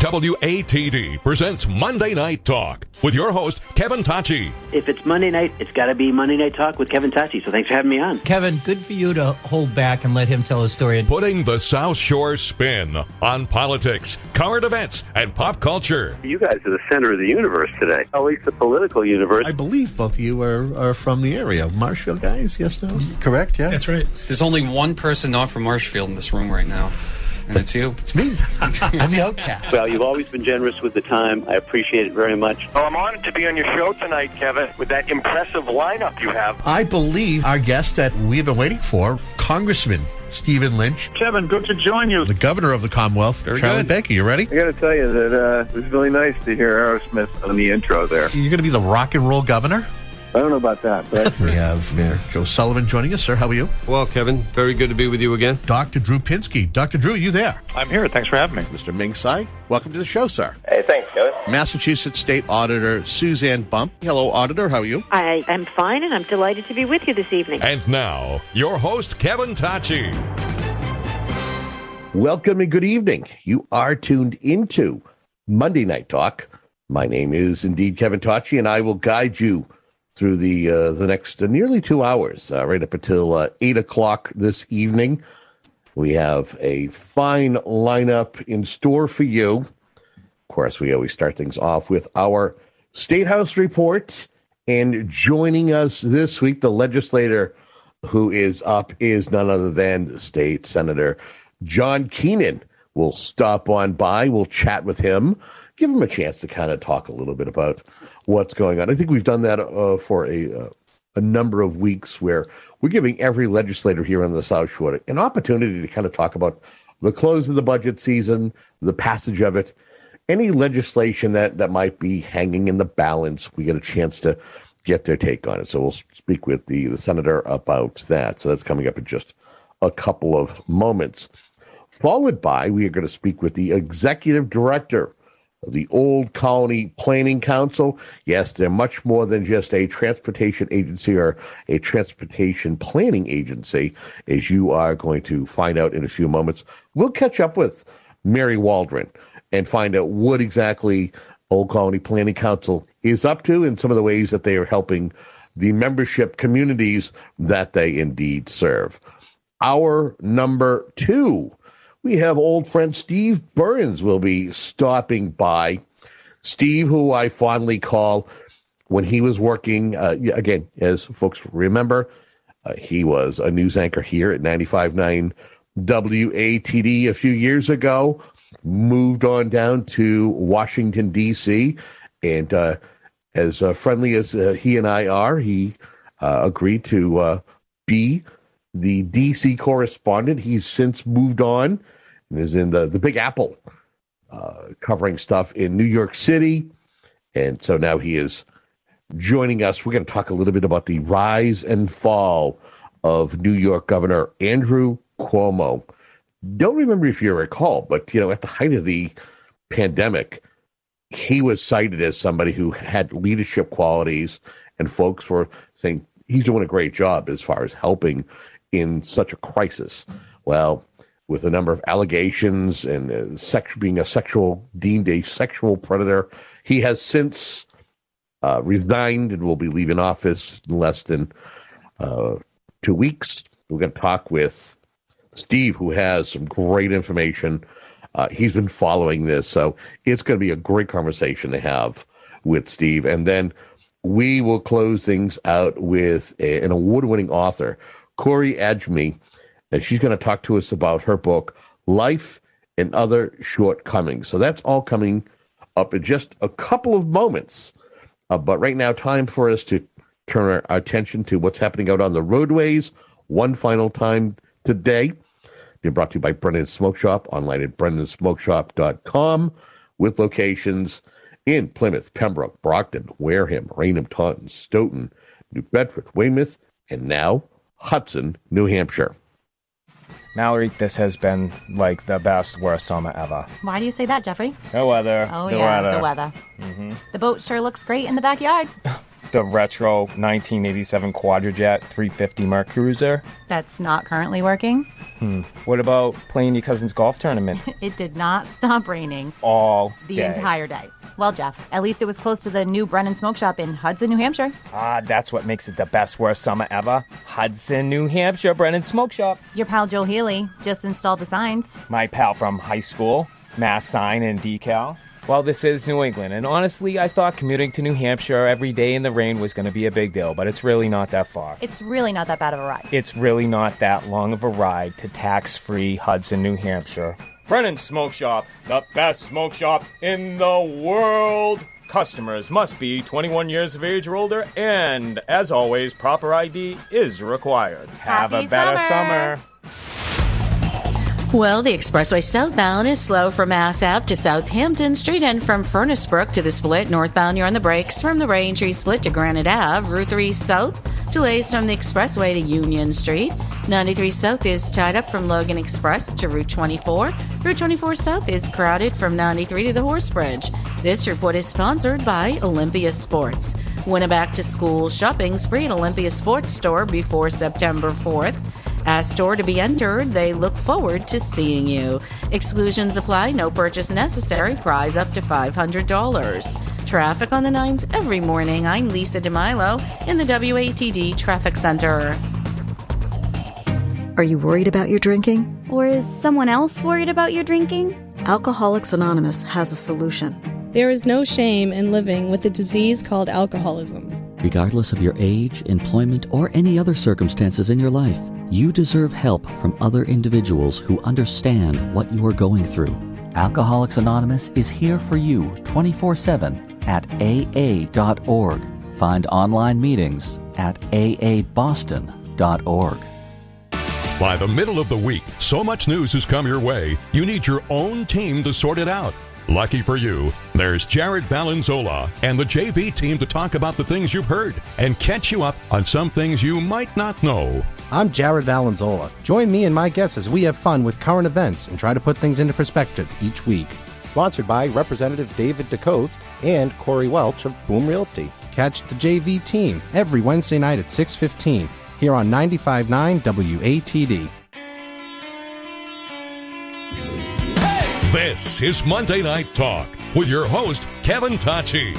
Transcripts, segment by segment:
WATD presents Monday Night Talk with your host, Kevin Tachi. If it's Monday night, it's got to be Monday Night Talk with Kevin Tachi. So thanks for having me on. Kevin, good for you to hold back and let him tell his story. Putting the South Shore spin on politics, current events, and pop culture. You guys are the center of the universe today, at least the political universe. I believe both of you are from the area. Marshfield guys, yes, no? Correct, yeah? That's right. There's only one person not from Marshfield in this room right now, and it's you. It's me. I'm the outcast. Well, you've always been generous with the time. I appreciate it very much. Well, I'm honored to be on your show tonight, Kevin, with that impressive lineup you have. I believe our guest that we've been waiting for, Congressman Stephen Lynch. Kevin, good to join you. The governor of the Commonwealth, Charlie Baker. You ready? I got to tell you that it was really nice to hear Aerosmith on the intro there. You're going to be the rock and roll governor? I don't know about that, but... We have Mayor Joe Sullivan joining us. Sir, how are you? Well, Kevin, very good to be with you again. Dr. Drew Pinsky. Dr. Drew, are you there? I'm here. Thanks for having me. Mr. Ming Tsai, welcome to the show, sir. Hey, thanks, Kevin. Massachusetts State Auditor Suzanne Bump. Hello, Auditor. How are you? I am fine, and I'm delighted to be with you this evening. And now, your host, Kevin Tachi. Welcome and good evening. You are tuned into Monday Night Talk. My name is indeed Kevin Tachi, and I will guide you through the next nearly 2 hours, right up until 8 o'clock this evening. We have a fine lineup in store for you. Of course, we always start things off with our State House report. And joining us this week, the legislator who is up is none other than State Senator John Keenan. Will stop on by. We'll chat with him, give him a chance to kind of talk a little bit about what's going on. I think we've done that for a number of weeks where we're giving every legislator here on the South Shore an opportunity to kind of talk about the close of the budget season, the passage of it, any legislation that might be hanging in the balance. We get a chance to get their take on it. So we'll speak with the senator about that. So that's coming up in just a couple of moments. Followed by, we are going to speak with the executive director of the Old Colony Planning Council. Yes, they're much more than just a transportation agency or a transportation planning agency, as you are going to find out in a few moments. We'll catch up with Mary Waldron and find out what exactly Old Colony Planning Council is up to and some of the ways that they are helping the membership communities that they indeed serve. Hour number 2. We have old friend Steve Burns will be stopping by. Steve, who I fondly call when he was working, again, as folks remember, he was a news anchor here at 95.9 WATD a few years ago, moved on down to Washington, D.C., and as friendly as he and I are, he agreed to be the D.C. correspondent. He's since moved on and is in the Big Apple, covering stuff in New York City. And so now he is joining us. We're going to talk a little bit about the rise and fall of New York Governor Andrew Cuomo. Don't remember if you recall, but, at the height of the pandemic, he was cited as somebody who had leadership qualities, and folks were saying he's doing a great job as far as helping in such a crisis. Well, with a number of allegations and being deemed a sexual predator, he has since resigned and will be leaving office in less than 2 weeks. We're going to talk with Steve, who has some great information. He's been following this, so it's going to be a great conversation to have with Steve. And then we will close things out with an award-winning author, Corey Adjmi, and she's going to talk to us about her book, Life and Other Shortcomings. So that's all coming up in just a couple of moments. But right now, time for us to turn our attention to what's happening out on the roadways one final time today. Being brought to you by Brendan's Smoke Shop, online at brendansmokeshop.com, with locations in Plymouth, Pembroke, Brockton, Wareham, Raynham, Taunton, Stoughton, New Bedford, Weymouth, and now Hudson, New Hampshire. Mallory, this has been like the best, worst summer ever. Why do you say that, Jeffrey? The weather. Oh, the yeah, weather. the weather. Mm-hmm. The boat sure looks great in the backyard. The retro 1987 Quadrajet 350 Mercruiser. That's not currently working. What about playing your cousin's golf tournament? It did not stop raining. All the day. Entire day. Well, Jeff, at least it was close to the new Brennan Smoke Shop in Hudson, New Hampshire. That's what makes it the best, worst summer ever. Hudson, New Hampshire, Brennan Smoke Shop. Your pal Joe Healy just installed the signs. My pal from high school, Mass Sign and Decal. Well, this is New England, and honestly, I thought commuting to New Hampshire every day in the rain was going to be a big deal, but it's really not that far. It's really not that bad of a ride. It's really not that long of a ride to tax-free Hudson, New Hampshire. Brennan Smoke Shop, the best smoke shop in the world. Customers must be 21 years of age or older, and, as always, proper ID is required. Have a better summer. Well, the expressway southbound is slow from Mass Ave to Southampton Street and from Furnace Brook to the Split. Northbound, you're on the brakes from the Braintree Split to Granite Ave. Route 3 South, delays from the expressway to Union Street. 93 South is tied up from Logan Express to Route 24. Route 24 South is crowded from 93 to the Horse Bridge. This report is sponsored by Olympia Sports. Win a back-to-school shopping spree at Olympia Sports Store before September 4th. Ask store to be entered. They look forward to seeing you. Exclusions apply. No purchase necessary. Prize up to $500. Traffic on the 9s every morning. I'm Lisa DeMilo in the WATD Traffic Center. Are you worried about your drinking? Or is someone else worried about your drinking? Alcoholics Anonymous has a solution. There is no shame in living with a disease called alcoholism. Regardless of your age, employment, or any other circumstances in your life, you deserve help from other individuals who understand what you are going through. Alcoholics Anonymous is here for you 24/7 at aa.org. Find online meetings at aaboston.org. By the middle of the week, so much news has come your way, you need your own team to sort it out. Lucky for you, there's Jared Valenzola and the JV team to talk about the things you've heard and catch you up on some things you might not know. I'm Jared Valenzola. Join me and my guests as we have fun with current events and try to put things into perspective each week. Sponsored by Representative David DeCoste and Corey Welch of Boom Realty. Catch the JV team every Wednesday night at 6:15 here on 95.9 WATD. This is Monday Night Talk with your host, Kevin Tacci.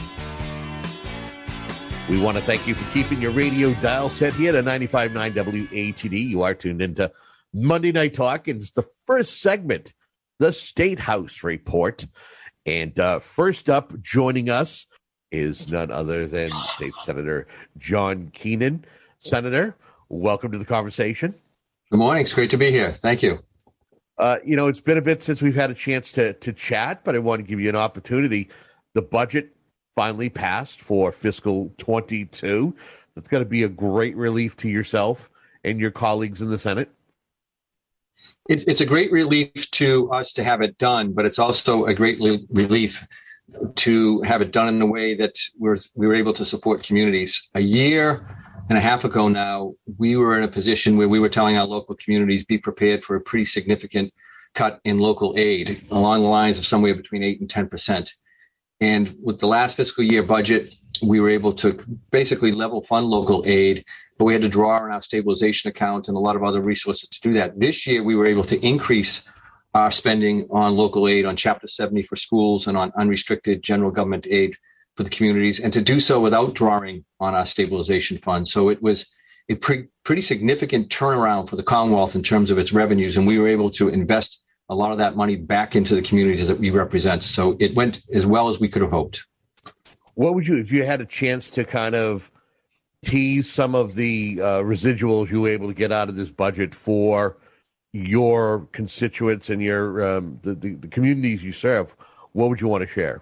We want to thank you for keeping your radio dial set here to 95.9 WATD. You are tuned into Monday Night Talk, and it's the first segment, the State House Report. And first up, joining us is none other than State Senator John Keenan. Senator, welcome to the conversation. Good morning. It's great to be here. Thank you. It's been a bit since we've had a chance to chat, but I want to give you an opportunity. The budget finally passed for fiscal 22. That's going to be a great relief to yourself and your colleagues in the Senate. It's a great relief to us to have it done, but it's also a great relief to have it done in a way that we were able to support communities. A year and a half ago now, we were in a position where we were telling our local communities be prepared for a pretty significant cut in local aid along the lines of somewhere between 8 and 10%. And with the last fiscal year budget, we were able to basically level fund local aid, but we had to draw on our stabilization account and a lot of other resources to do that. This year, we were able to increase our spending on local aid, on Chapter 70 for schools, and on unrestricted general government aid for the communities, and to do so without drawing on our stabilization fund. So it was a pretty significant turnaround for the Commonwealth in terms of its revenues, and we were able to invest a lot of that money back into the communities that we represent. So it went as well as we could have hoped. What would you, if you had a chance to kind of tease some of the residuals you were able to get out of this budget for your constituents and your the communities you serve, what would you want to share?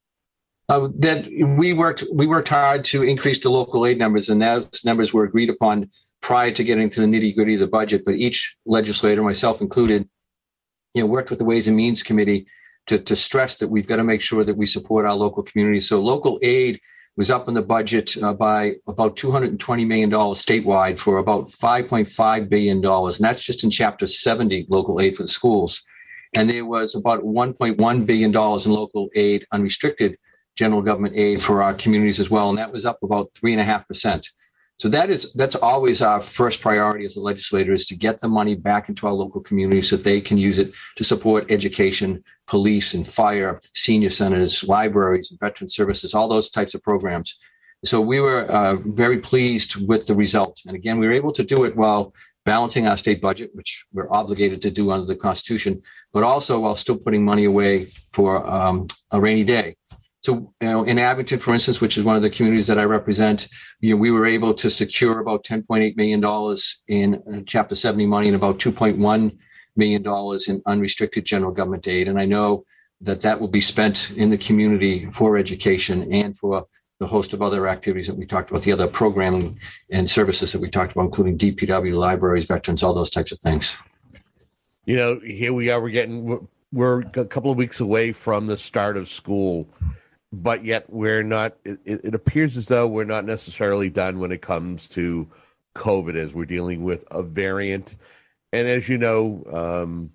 That we worked hard to increase the local aid numbers, and those numbers were agreed upon prior to getting to the nitty-gritty of the budget. But each legislator, myself included, worked with the Ways and Means Committee to stress that we've got to make sure that we support our local communities. So local aid was up in the budget by about $220 million statewide for about $5.5 billion. And that's just in Chapter 70 local aid for the schools. And there was about $1.1 billion in local aid unrestricted general government aid for our communities as well, and that was up about 3.5%. So that's always our first priority as a legislator, is to get the money back into our local communities so that they can use it to support education, police and fire, senior centers, libraries, and veteran services, all those types of programs. So we were very pleased with the result. And again, we were able to do it while balancing our state budget, which we're obligated to do under the Constitution, but also while still putting money away for a rainy day. So, in Abington, for instance, which is one of the communities that I represent, we were able to secure about $10.8 million in Chapter 70 money and about $2.1 million in unrestricted general government aid. And I know that will be spent in the community for education and for the host of other activities that we talked about, the other programming and services that we talked about, including DPW, libraries, veterans, all those types of things. Here we are, we're a couple of weeks away from the start of school, but yet we're not, it appears as though we're not necessarily done when it comes to COVID, as we're dealing with a variant. And as you know,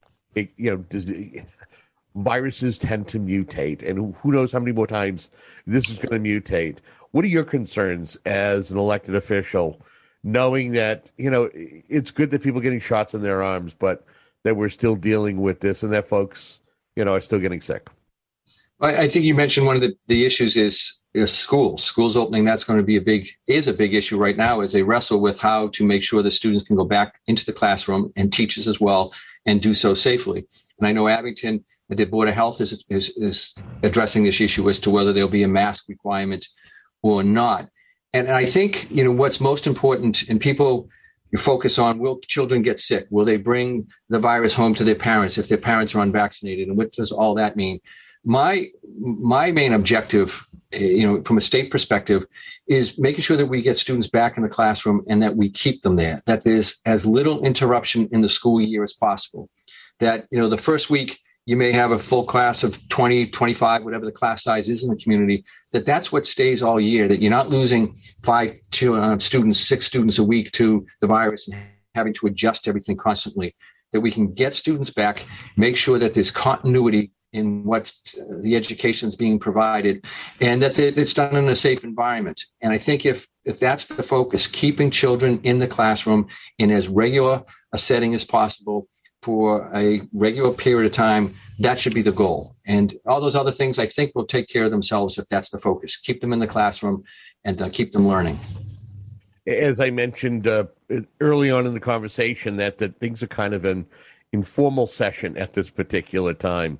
viruses tend to mutate, and who knows how many more times this is going to mutate. What are your concerns as an elected official, knowing that, it's good that people are getting shots in their arms, but that we're still dealing with this and that folks, are still getting sick? I think you mentioned one of the issues is schools opening. That's going to be a big issue right now as they wrestle with how to make sure the students can go back into the classroom, and teachers as well, and do so safely. And I know Abington, the Board of Health is addressing this issue as to whether there'll be a mask requirement or not. And I think, what's most important, and people you focus on, will children get sick? Will they bring the virus home to their parents if their parents are unvaccinated? And what does all that mean? My main objective, from a state perspective, is making sure that we get students back in the classroom and that we keep them there, that there's as little interruption in the school year as possible. That, the first week you may have a full class of 20, 25, whatever the class size is in the community, that's what stays all year, that you're not losing 6 students a week to the virus and having to adjust everything constantly, that we can get students back, make sure that there's continuity in what the education is being provided, and that it's done in a safe environment. And I think if that's the focus, keeping children in the classroom in as regular a setting as possible for a regular period of time, that should be the goal. And all those other things, I think, will take care of themselves if that's the focus. Keep them in the classroom and keep them learning. As I mentioned early on in the conversation, that things are kind of an informal session at this particular time.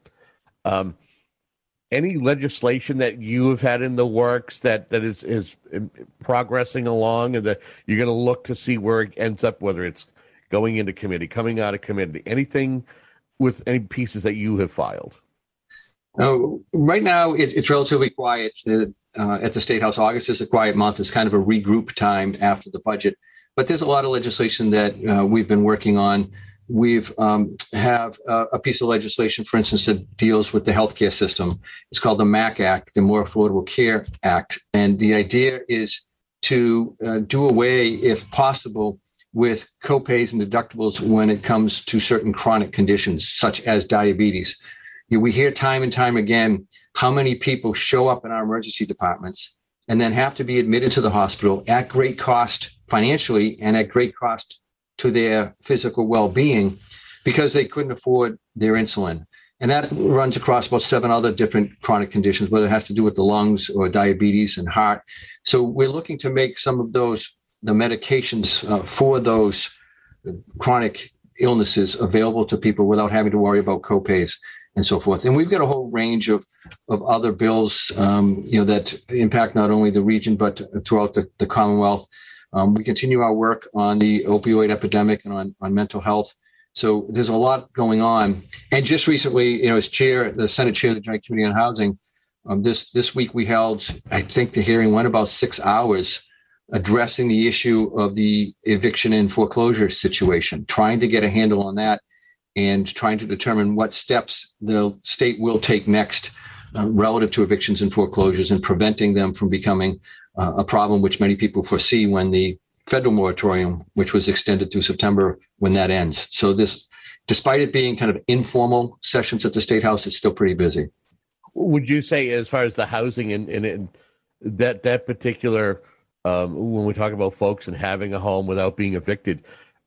Any legislation that you have had in the works that is progressing along, and that you're going to look to see where it ends up, whether it's going into committee, coming out of committee, anything with any pieces that you have filed? Right now, it's relatively quiet at the State House. August is a quiet month. It's kind of a regroup time after the budget. But there's a lot of legislation that we've been working on. We've have a piece of legislation, for instance, that deals with the healthcare system. It's called the MAC Act, the More Affordable Care Act. And the idea is to do away, if possible, with copays and deductibles when it comes to certain chronic conditions, such as diabetes. We hear time and time again how many people show up in our emergency departments and then have to be admitted to the hospital at great cost financially and at great cost to their physical well-being because they couldn't afford their insulin. And that runs across about 7 other different chronic conditions, whether it has to do with the lungs or diabetes and heart. So we're looking to make some of those, the medications for those chronic illnesses available to people without having to worry about copays and so forth. And we've got a whole range of other bills, that impact not only the region, but throughout the Commonwealth. We continue our work on the opioid epidemic and on mental health. So there's a lot going on. And just recently, as chair, the Senate chair of the Joint Committee on Housing, this week we held, I think the hearing went about 6 hours, addressing the issue of the eviction and foreclosure situation, trying to get a handle on that and trying to determine what steps the state will take next relative to evictions and foreclosures and preventing them from becoming a problem, which many people foresee when the federal moratorium, which was extended through September, when that ends. So this, despite it being kind of informal sessions at the State House, it's still pretty busy. Would you say, as far as the housing and that particular, when we talk about folks and having a home without being evicted,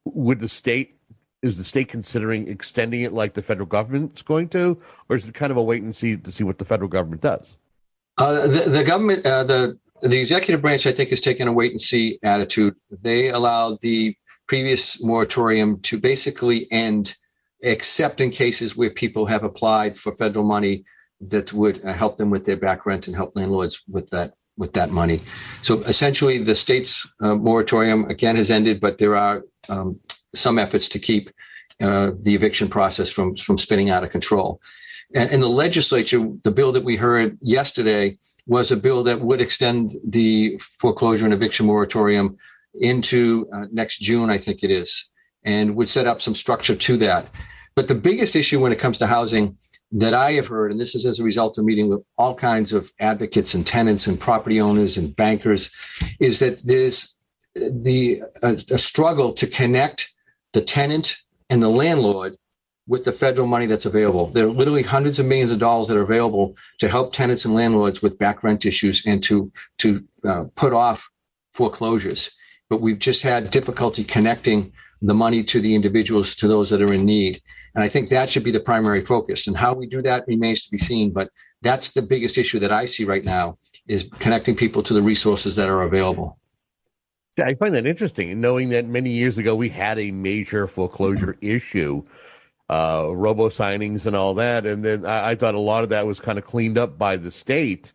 is the state considering extending it like the federal government's going to, or is it kind of a wait and see to see what the federal government does? The government, the executive branch, I think, has taken a wait and see attitude. They allowed the previous moratorium to basically end, except in cases where people have applied for federal money that would help them with their back rent and help landlords with that money. So essentially, the state's moratorium again has ended, but there are some efforts to keep the eviction process from spinning out of control. And the legislature, the bill that we heard yesterday was a bill that would extend the foreclosure and eviction moratorium into next June, I think it is, and would set up some structure to that. But the biggest issue when it comes to housing that I have heard, and this is as a result of meeting with all kinds of advocates and tenants and property owners and bankers, is that there's a struggle to connect the tenant and the landlord with the federal money that's available. There are literally hundreds of millions of dollars that are available to help tenants and landlords with back rent issues and to put off foreclosures. But we've just had difficulty connecting the money to the individuals, to those that are in need. And I think that should be the primary focus. And how we do that remains to be seen. But that's the biggest issue that I see right now, is connecting people to the resources that are available. Yeah, I find that interesting, knowing that many years ago we had a major foreclosure issue, robo signings and all that. And then I thought a lot of that was kind of cleaned up by the state.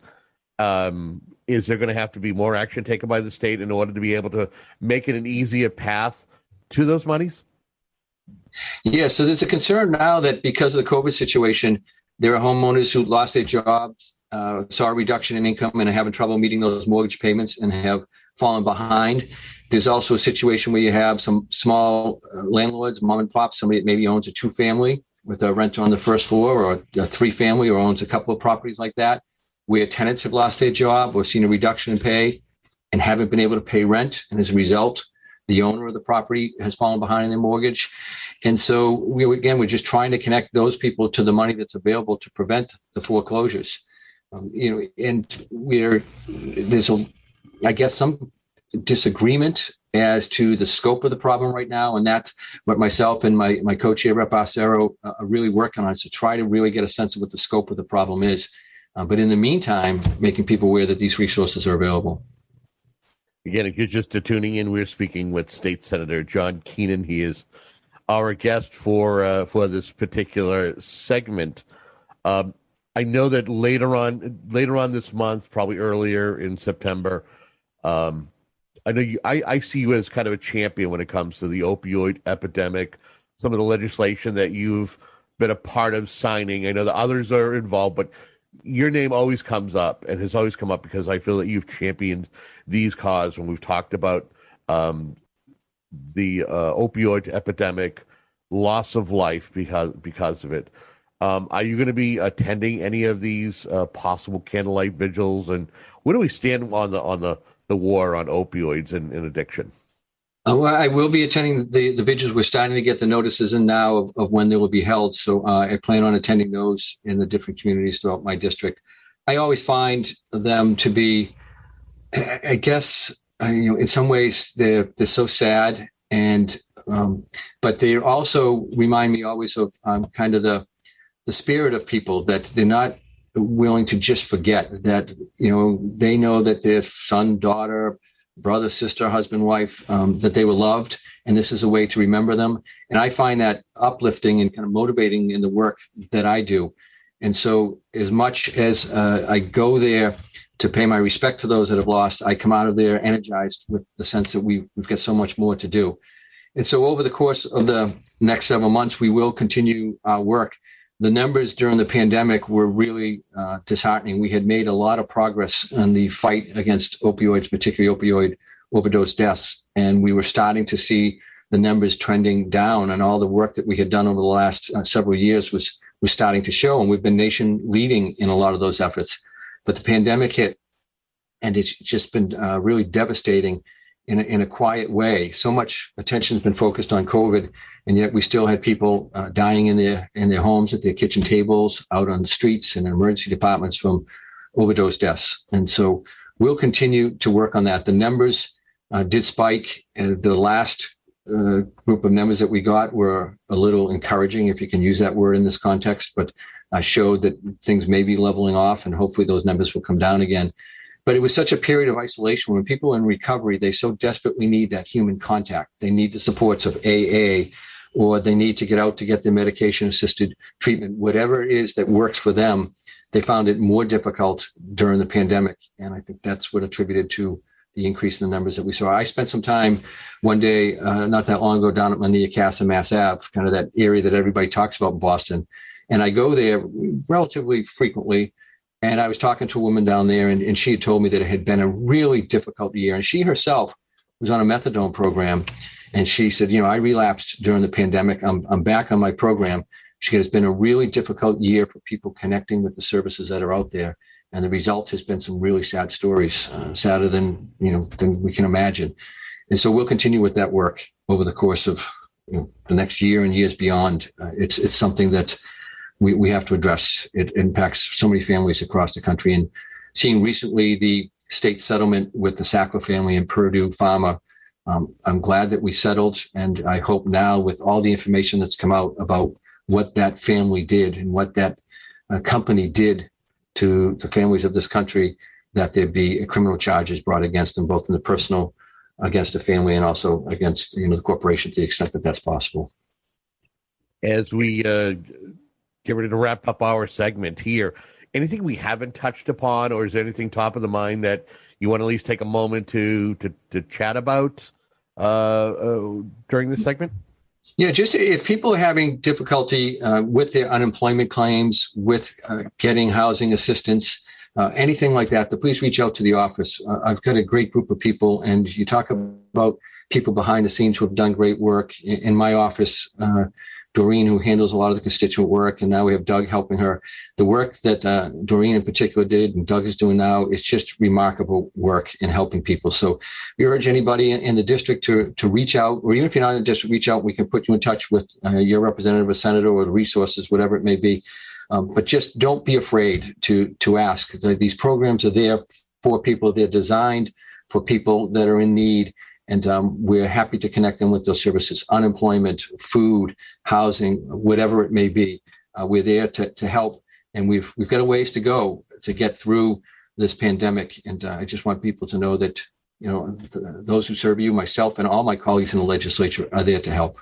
Is there going to have to be more action taken by the state in order to be able to make it an easier path to those monies? Yeah, so there's a concern now that because of the COVID situation, there are homeowners who lost their jobs, saw a reduction in income and are having trouble meeting those mortgage payments and have fallen behind. There's also a situation where you have some small landlords, mom and pop, somebody that maybe owns a 2-family with a renter on the first floor, or a 3-family, or owns a couple of properties like that, where tenants have lost their job or seen a reduction in pay and haven't been able to pay rent. And as a result, the owner of the property has fallen behind in their mortgage. And so we're just trying to connect those people to the money that's available to prevent the foreclosures. And there's I guess some disagreement as to the scope of the problem right now. And that's what myself and my co-chair, Rep. Acero, are really working on, is to try to really get a sense of what the scope of the problem is. But in the meantime, making people aware that these resources are available. Again, if you're just tuning in, we're speaking with State Senator John Keenan. He is our guest for this particular segment. I know that later on this month, probably earlier in September, I know I see you as kind of a champion when it comes to the opioid epidemic. Some of the legislation that you've been a part of signing. I know the others are involved, but your name always comes up and has always come up because I feel that you've championed these causes when we've talked about the opioid epidemic, loss of life because of it. Are you going to be attending any of these possible candlelight vigils? And where do we stand on the war on opioids and addiction? Well, I will be attending the vigils. We're starting to get the notices in now of when they will be held. So I plan on attending those in the different communities throughout my district. I always find them to be, I guess, in some ways they're so sad, and but they also remind me always of kind of the spirit of people, that they're not willing to just forget, that they know that their son, daughter, brother, sister, husband, wife, that they were loved, and this is a way to remember them. And I find that uplifting and kind of motivating in the work that I do. And so as much as I go there to pay my respect to those that have lost, I come out of there energized with the sense that we've got so much more to do. And so over the course of the next several months, we will continue our work. The numbers during the pandemic were really disheartening. We had made a lot of progress in the fight against opioids, particularly opioid overdose deaths, and we were starting to see the numbers trending down, and all the work that we had done over the last several years was starting to show, and we've been nation leading in a lot of those efforts. But the pandemic hit, and it's just been really devastating. in a quiet way. So much attention has been focused on COVID, and yet we still had people dying in their homes, at their kitchen tables, out on the streets and in emergency departments from overdose deaths. And so we'll continue to work on that. The numbers did spike. The last group of numbers that we got were a little encouraging, if you can use that word in this context, but showed that things may be leveling off, and hopefully those numbers will come down again. But it was such a period of isolation. When people are in recovery, they so desperately need that human contact. They need the supports of AA, or they need to get out to get their medication-assisted treatment. Whatever it is that works for them, they found it more difficult during the pandemic. And I think that's what attributed to the increase in the numbers that we saw. I spent some time one day, not that long ago, down at Monea Casa, Mass Ave, kind of that area that everybody talks about in Boston. And I go there relatively frequently. And I was talking to a woman down there, and she had told me that it had been a really difficult year. And she herself was on a methadone program. And she said, I relapsed during the pandemic. I'm back on my program. She said, it's been a really difficult year for people connecting with the services that are out there. And the result has been some really sad stories, sadder than we can imagine. And so we'll continue with that work over the course of the next year and years beyond. It's something that we have to address. It impacts so many families across the country. And seeing recently the state settlement with the Sackler family and Purdue Pharma, I'm glad that we settled. And I hope now, with all the information that's come out about what that family did and what that company did to the families of this country, that there be criminal charges brought against them, both in the personal against the family and also against the corporation, to the extent that that's possible. As we get ready to wrap up our segment here, anything we haven't touched upon, or is there anything top of the mind that you want to at least take a moment to chat about during this segment? Yeah, just if people are having difficulty with their unemployment claims, with getting housing assistance, anything like that, please reach out to the office. I've got a great group of people, and you talk about people behind the scenes who have done great work. In my office, Doreen, who handles a lot of the constituent work, and now we have Doug helping her. The work that Doreen in particular did and Doug is doing now is just remarkable work in helping people. So we urge anybody in the district to reach out, or even if you're not in the district, reach out. We can put you in touch with your representative or senator or the resources, whatever it may be. But just don't be afraid to ask. These programs are there for people. They're designed for people that are in need. And we're happy to connect them with those services: unemployment, food, housing, whatever it may be. We're there to help, and we've got a ways to go to get through this pandemic. And I just want people to know that those who serve you, myself, and all my colleagues in the legislature are there to help.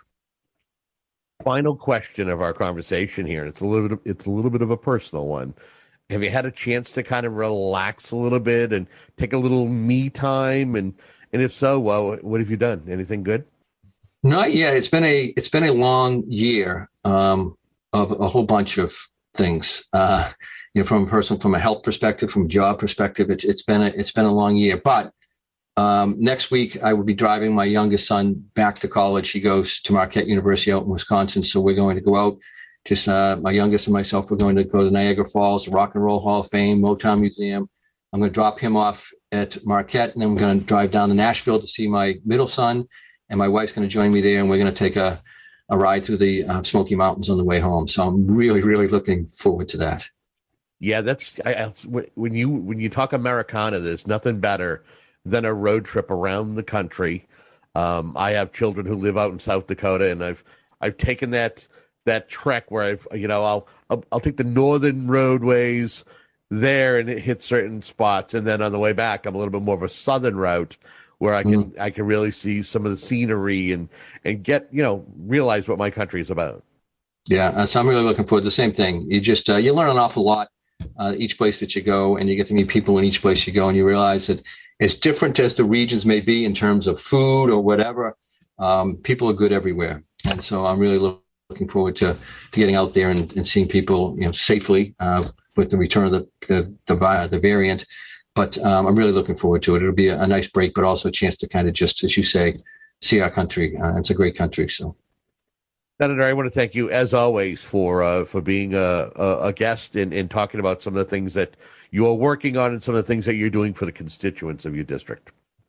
Final question of our conversation here, and it's a little bit of a personal one. Have you had a chance to kind of relax a little bit and take a little me time? And if so, well, what have you done? Anything good? Not yet. It's been a long year of a whole bunch of things. From a health perspective, from a job perspective, it's been a long year. But next week I will be driving my youngest son back to college. He goes to Marquette University out in Wisconsin, so we're going to go out. Just my youngest and myself, we're going to go to Niagara Falls, the Rock and Roll Hall of Fame, Motown Museum. I'm going to drop him off at Marquette, and then we're going to drive down to Nashville to see my middle son, and my wife's going to join me there, and we're going to take a ride through the Smoky Mountains on the way home. So I'm really, really looking forward to that. Yeah, that's when you talk Americana, there's nothing better than a road trip around the country. I have children who live out in South Dakota, and I've taken that trek where I'll take the northern roadways there and it hits certain spots, and then on the way back I'm a little bit more of a southern route where I can really see some of the scenery and get realize what my country is about. Yeah, so I'm really looking forward to the same thing. You just you learn an awful lot each place that you go, and you get to meet people in each place you go, and you realize that as different as the regions may be in terms of food or whatever, people are good everywhere. And so I'm really looking forward to getting out there and seeing people safely with the return of the variant. But I'm really looking forward to it. It'll be a nice break, but also a chance to kind of just, as you say, see our country. It's a great country. So, Senator, I want to thank you, as always, for being a guest and talking about some of the things that you are working on and some of the things that you're doing for the constituents of your district.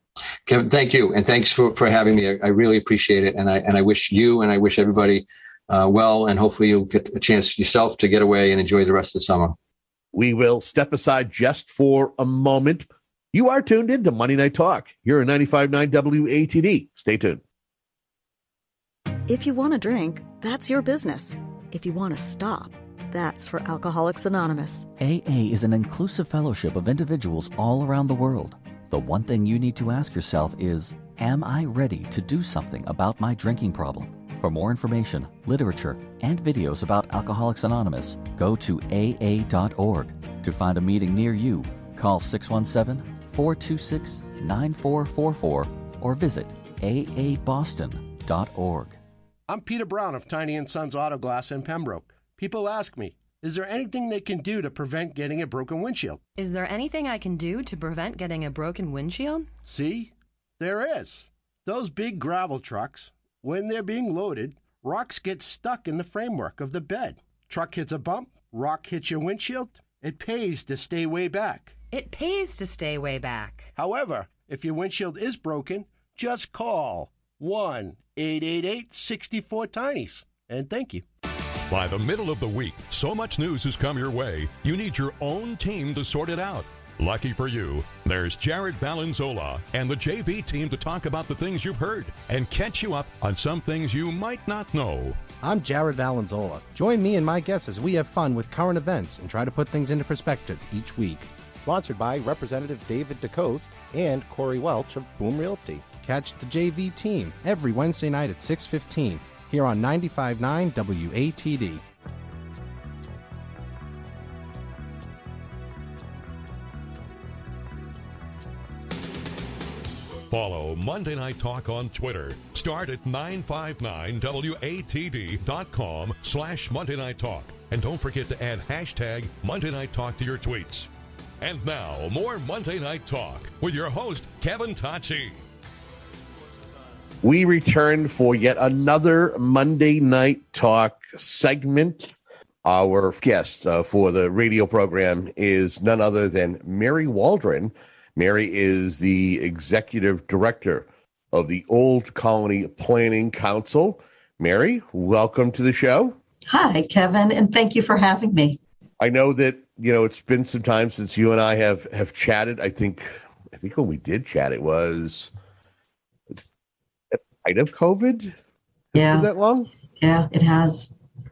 Kevin, thank you, and thanks for having me. I really appreciate it, and I wish you and I wish everybody well, and hopefully you'll get a chance yourself to get away and enjoy the rest of the summer. We will step aside just for a moment. You are tuned into Monday Night Talk. You're at 95.9 WATD. Stay tuned. If you want to drink, that's your business. If you want to stop, that's for Alcoholics Anonymous. AA is an inclusive fellowship of individuals all around the world. The one thing you need to ask yourself is, am I ready to do something about my drinking problem? For more information, literature, and videos about Alcoholics Anonymous, go to AA.org. To find a meeting near you, call 617-426-9444 or visit aaboston.org. I'm Peter Brown of Tiny & Sons Auto Glass in Pembroke. People ask me, is there anything they can do to prevent getting a broken windshield? Is there anything I can do to prevent getting a broken windshield? See? There is. Those big gravel trucks, when they're being loaded, rocks get stuck in the framework of the bed. Truck hits a bump, rock hits your windshield. It pays to stay way back. It pays to stay way back. However, if your windshield is broken, just call 1-888-64-TINIES. And thank you. By the middle of the week, so much news has come your way, you need your own team to sort it out. Lucky for you, there's Jared Valenzola and the JV team to talk about the things you've heard and catch you up on some things you might not know. I'm Jared Valenzola. Join me and my guests as we have fun with current events and try to put things into perspective each week. Sponsored by Representative David DeCoste and Corey Welch of Boom Realty. Catch the JV team every Wednesday night at 6:15 here on 95.9 WATD. Follow Monday Night Talk on Twitter. Start at 959WATD.com/Monday Night Talk. And don't forget to add hashtag Monday Night Talk to your tweets. And now, more Monday Night Talk with your host, Kevin Tocci. We return for yet another Monday Night Talk segment. Our guest for the radio program is none other than Mary Waldron. Mary is the executive director of the Old Colony Planning Council. Mary, welcome to the show. Hi, Kevin, and thank you for having me. I know that, it's been some time since you and I have chatted. I think when we did chat, it was at the height of COVID. Yeah. Is that long? Yeah, it has.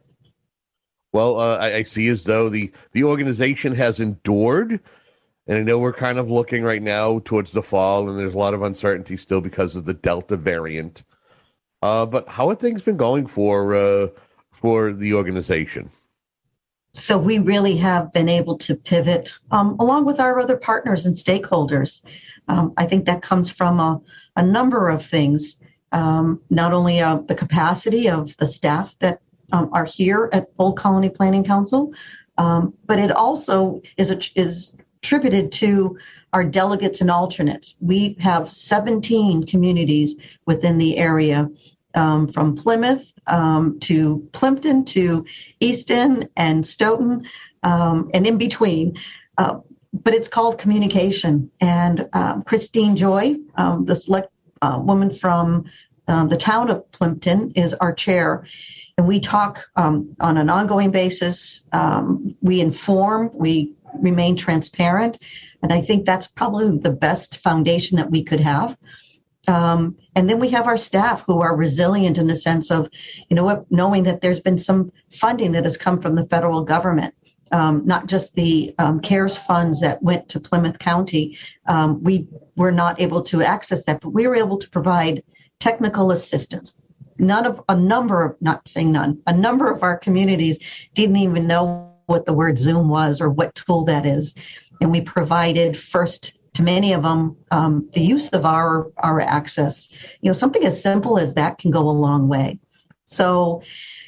Well, I see as though the organization has endured. And I know we're kind of looking right now towards the fall, and there's a lot of uncertainty still because of the Delta variant. But how have things been going for the organization? So we really have been able to pivot along with our other partners and stakeholders. I think that comes from a number of things, not only the capacity of the staff that are here at Old Colony Planning Council, but it also is attributed to our delegates and alternates. We have 17 communities within the area, from Plymouth to Plimpton to Easton and Stoughton, and in between. But it's called communication. And Christine Joy, the select woman from the town of Plimpton, is our chair. And we talk on an ongoing basis. We inform, we remain transparent. And I think that's probably the best foundation that we could have. And then we have our staff who are resilient in the sense of, knowing that there's been some funding that has come from the federal government, not just the CARES funds that went to Plymouth County. We were not able to access that, but we were able to provide technical assistance. A number of our communities didn't even know what the word Zoom was or what tool that is. And we provided first to many of them the use of our access. Something as simple as that can go a long way. So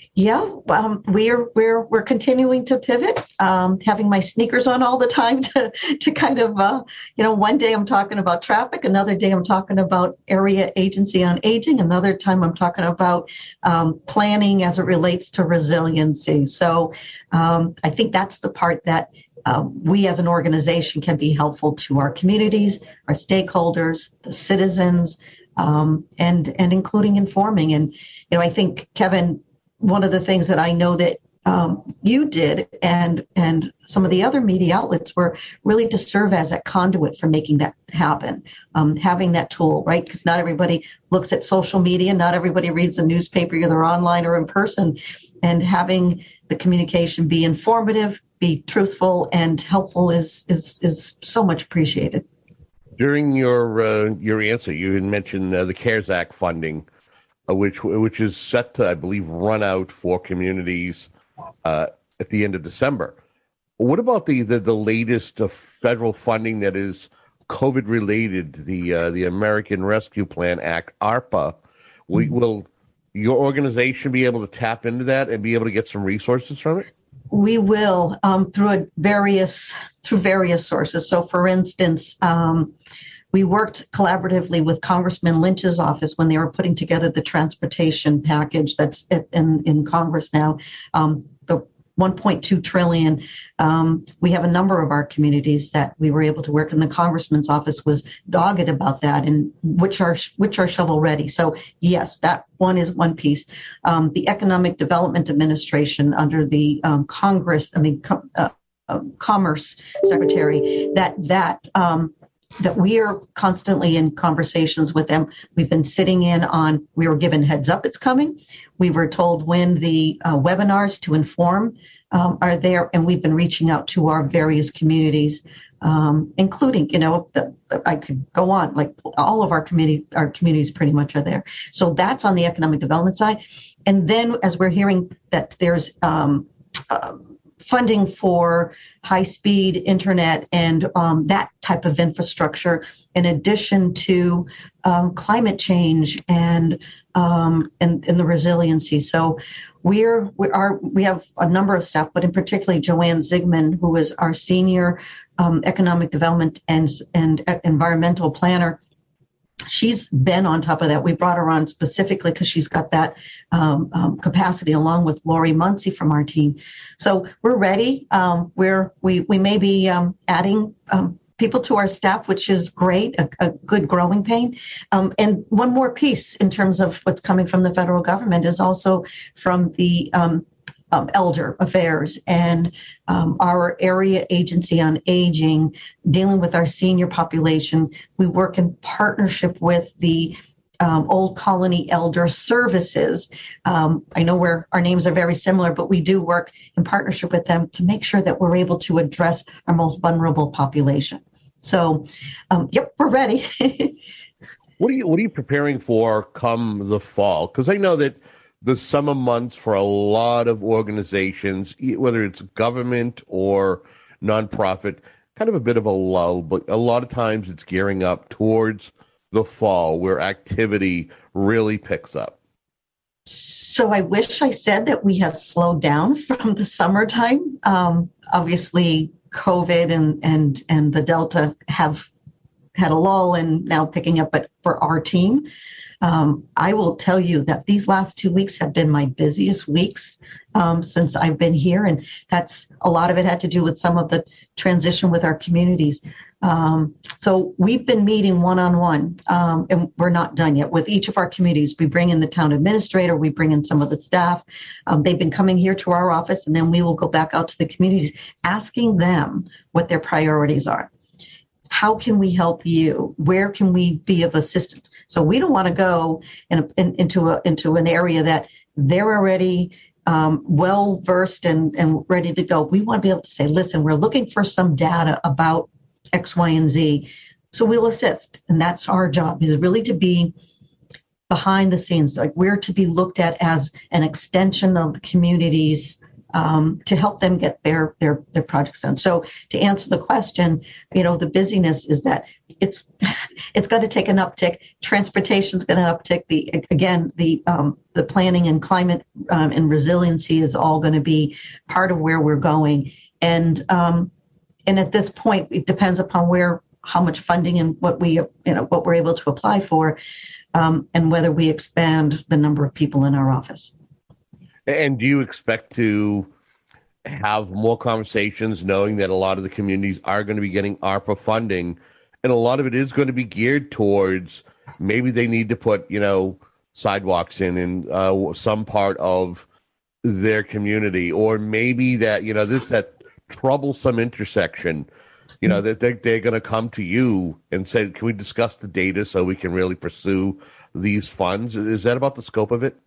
we're continuing to pivot, having my sneakers on all the time to kind of, one day I'm talking about traffic, another day I'm talking about area agency on aging, another time I'm talking about planning as it relates to resiliency. So I think that's the part that we as an organization can be helpful to our communities, our stakeholders, the citizens, and including informing. And, I think, Kevin, one of the things that I know that you did and some of the other media outlets were really to serve as a conduit for making that happen, having that tool, right? Because not everybody looks at social media, not everybody reads a newspaper, either online or in person, and having the communication be informative, be truthful, and helpful is so much appreciated. During your answer, you had mentioned the CARES Act funding, which is set to, I believe, run out for communities at the end of December. What about the latest federal funding that is COVID related, the American Rescue Plan Act, ARPA? Will your organization be able to tap into that and be able to get some resources from it? We will through various sources. So, for instance, we worked collaboratively with Congressman Lynch's office when they were putting together the transportation package that's in Congress now. The $1.2 trillion. We have a number of our communities that we were able to work, and the Congressman's office was dogged about that, and which are shovel ready. So yes, that one is one piece. The Economic Development Administration under the Commerce Secretary, that we are constantly in conversations with them. We've been sitting in on, we were given heads up it's coming. We were told when the webinars to inform are there, and we've been reaching out to our various communities, including, I could go on, like all of our communities pretty much are there. So that's on the economic development side. And then as we're hearing that there's funding for high-speed internet and that type of infrastructure, in addition to climate change and the resiliency. So we have a number of staff, but in particular Joanne Zigman, who is our senior economic development and environmental planner. She's been on top of that. We brought her on specifically because she's got that capacity, along with Lori Muncie from our team. So we're ready. We may be adding people to our staff, which is great, a good growing pain. And one more piece in terms of what's coming from the federal government is also from the Elder Affairs and our area agency on aging, dealing with our senior population. We work in partnership with the Old Colony Elder Services. I know our names are very similar, but we do work in partnership with them to make sure that we're able to address our most vulnerable population. So, we're ready. What are you preparing for come the fall? Because I know that the summer months for a lot of organizations, whether it's government or nonprofit, kind of a bit of a lull, but a lot of times it's gearing up towards the fall where activity really picks up. So I wish I said that we have slowed down from the summertime. Obviously, COVID and the Delta have had a lull and now picking up, but for our team, I will tell you that these last 2 weeks have been my busiest weeks since I've been here. And that's a lot of it had to do with some of the transition with our communities. So we've been meeting one-on-one, and we're not done yet with each of our communities. We bring in the town administrator, we bring in some of the staff. They've been coming here to our office, and then we will go back out to the communities, asking them what their priorities are. How can we help you? Where can we be of assistance? So we don't want to go into an area that they're already well versed and ready to go. We want to be able to say, listen, we're looking for some data about X, Y, and Z. So we'll assist. And that's our job, is really to be behind the scenes. Like, we're to be looked at as an extension of the communities to help them get their projects done. So to answer the question, the busyness is that it's going to take an uptick. Transportation's going to uptick. The planning and climate and resiliency is all going to be part of where we're going. And at this point, it depends upon how much funding and what we're able to apply for, and whether we expand the number of people in our office. And do you expect to have more conversations, knowing that a lot of the communities are going to be getting ARPA funding, and a lot of it is going to be geared towards maybe they need to put, sidewalks in some part of their community, or maybe that, that troublesome intersection, that they're going to come to you and say, can we discuss the data so we can really pursue these funds? Is that about the scope of it?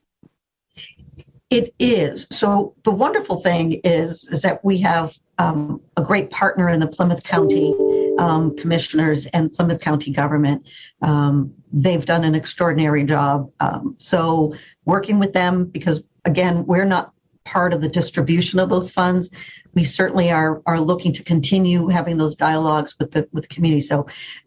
It is. So the wonderful thing is that we have a great partner in the Plymouth County commissioners and Plymouth County government. They've done an extraordinary job. So working with them, because again, we're not part of the distribution of those funds. We certainly are looking to continue having those dialogues with the community. So,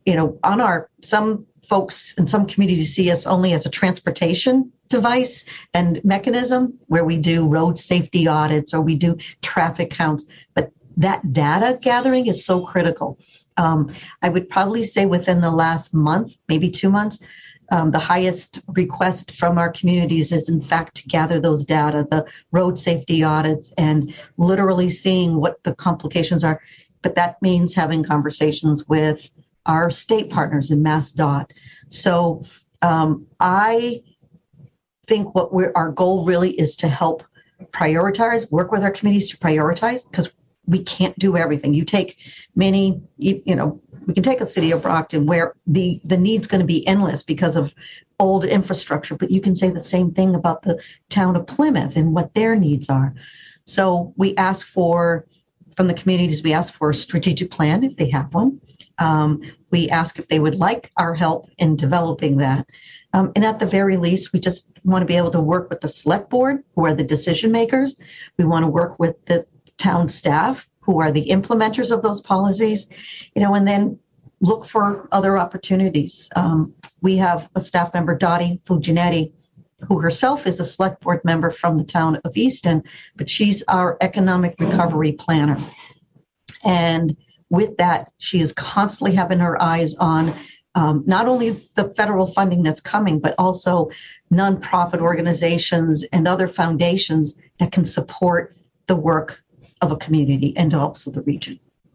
some folks in some communities see us only as a transportation device and mechanism where we do road safety audits or we do traffic counts. But that data gathering is so critical. I would probably say within the last month, maybe 2 months, the highest request from our communities is, in fact, to gather those data, the road safety audits, and literally seeing what the complications are. But that means having conversations with our state partners in MassDOT. So I think our goal really is to help prioritize, work with our communities to prioritize, because we can't do everything. You take many, we can take a city of Brockton where the need's going to be endless because of old infrastructure, but you can say the same thing about the town of Plymouth and what their needs are. So we ask from the communities, we ask for a strategic plan if they have one. We ask if they would like our help in developing that. And at the very least, we just want to be able to work with the select board, who are the decision makers. We want to work with the town staff, who are the implementers of those policies, and then look for other opportunities. We have a staff member, Dottie Fuginetti, who herself is a select board member from the town of Easton, but she's our economic recovery planner. And with that, she is constantly having her eyes on not only the federal funding that's coming, but also nonprofit organizations and other foundations that can support the work of a community and also the region.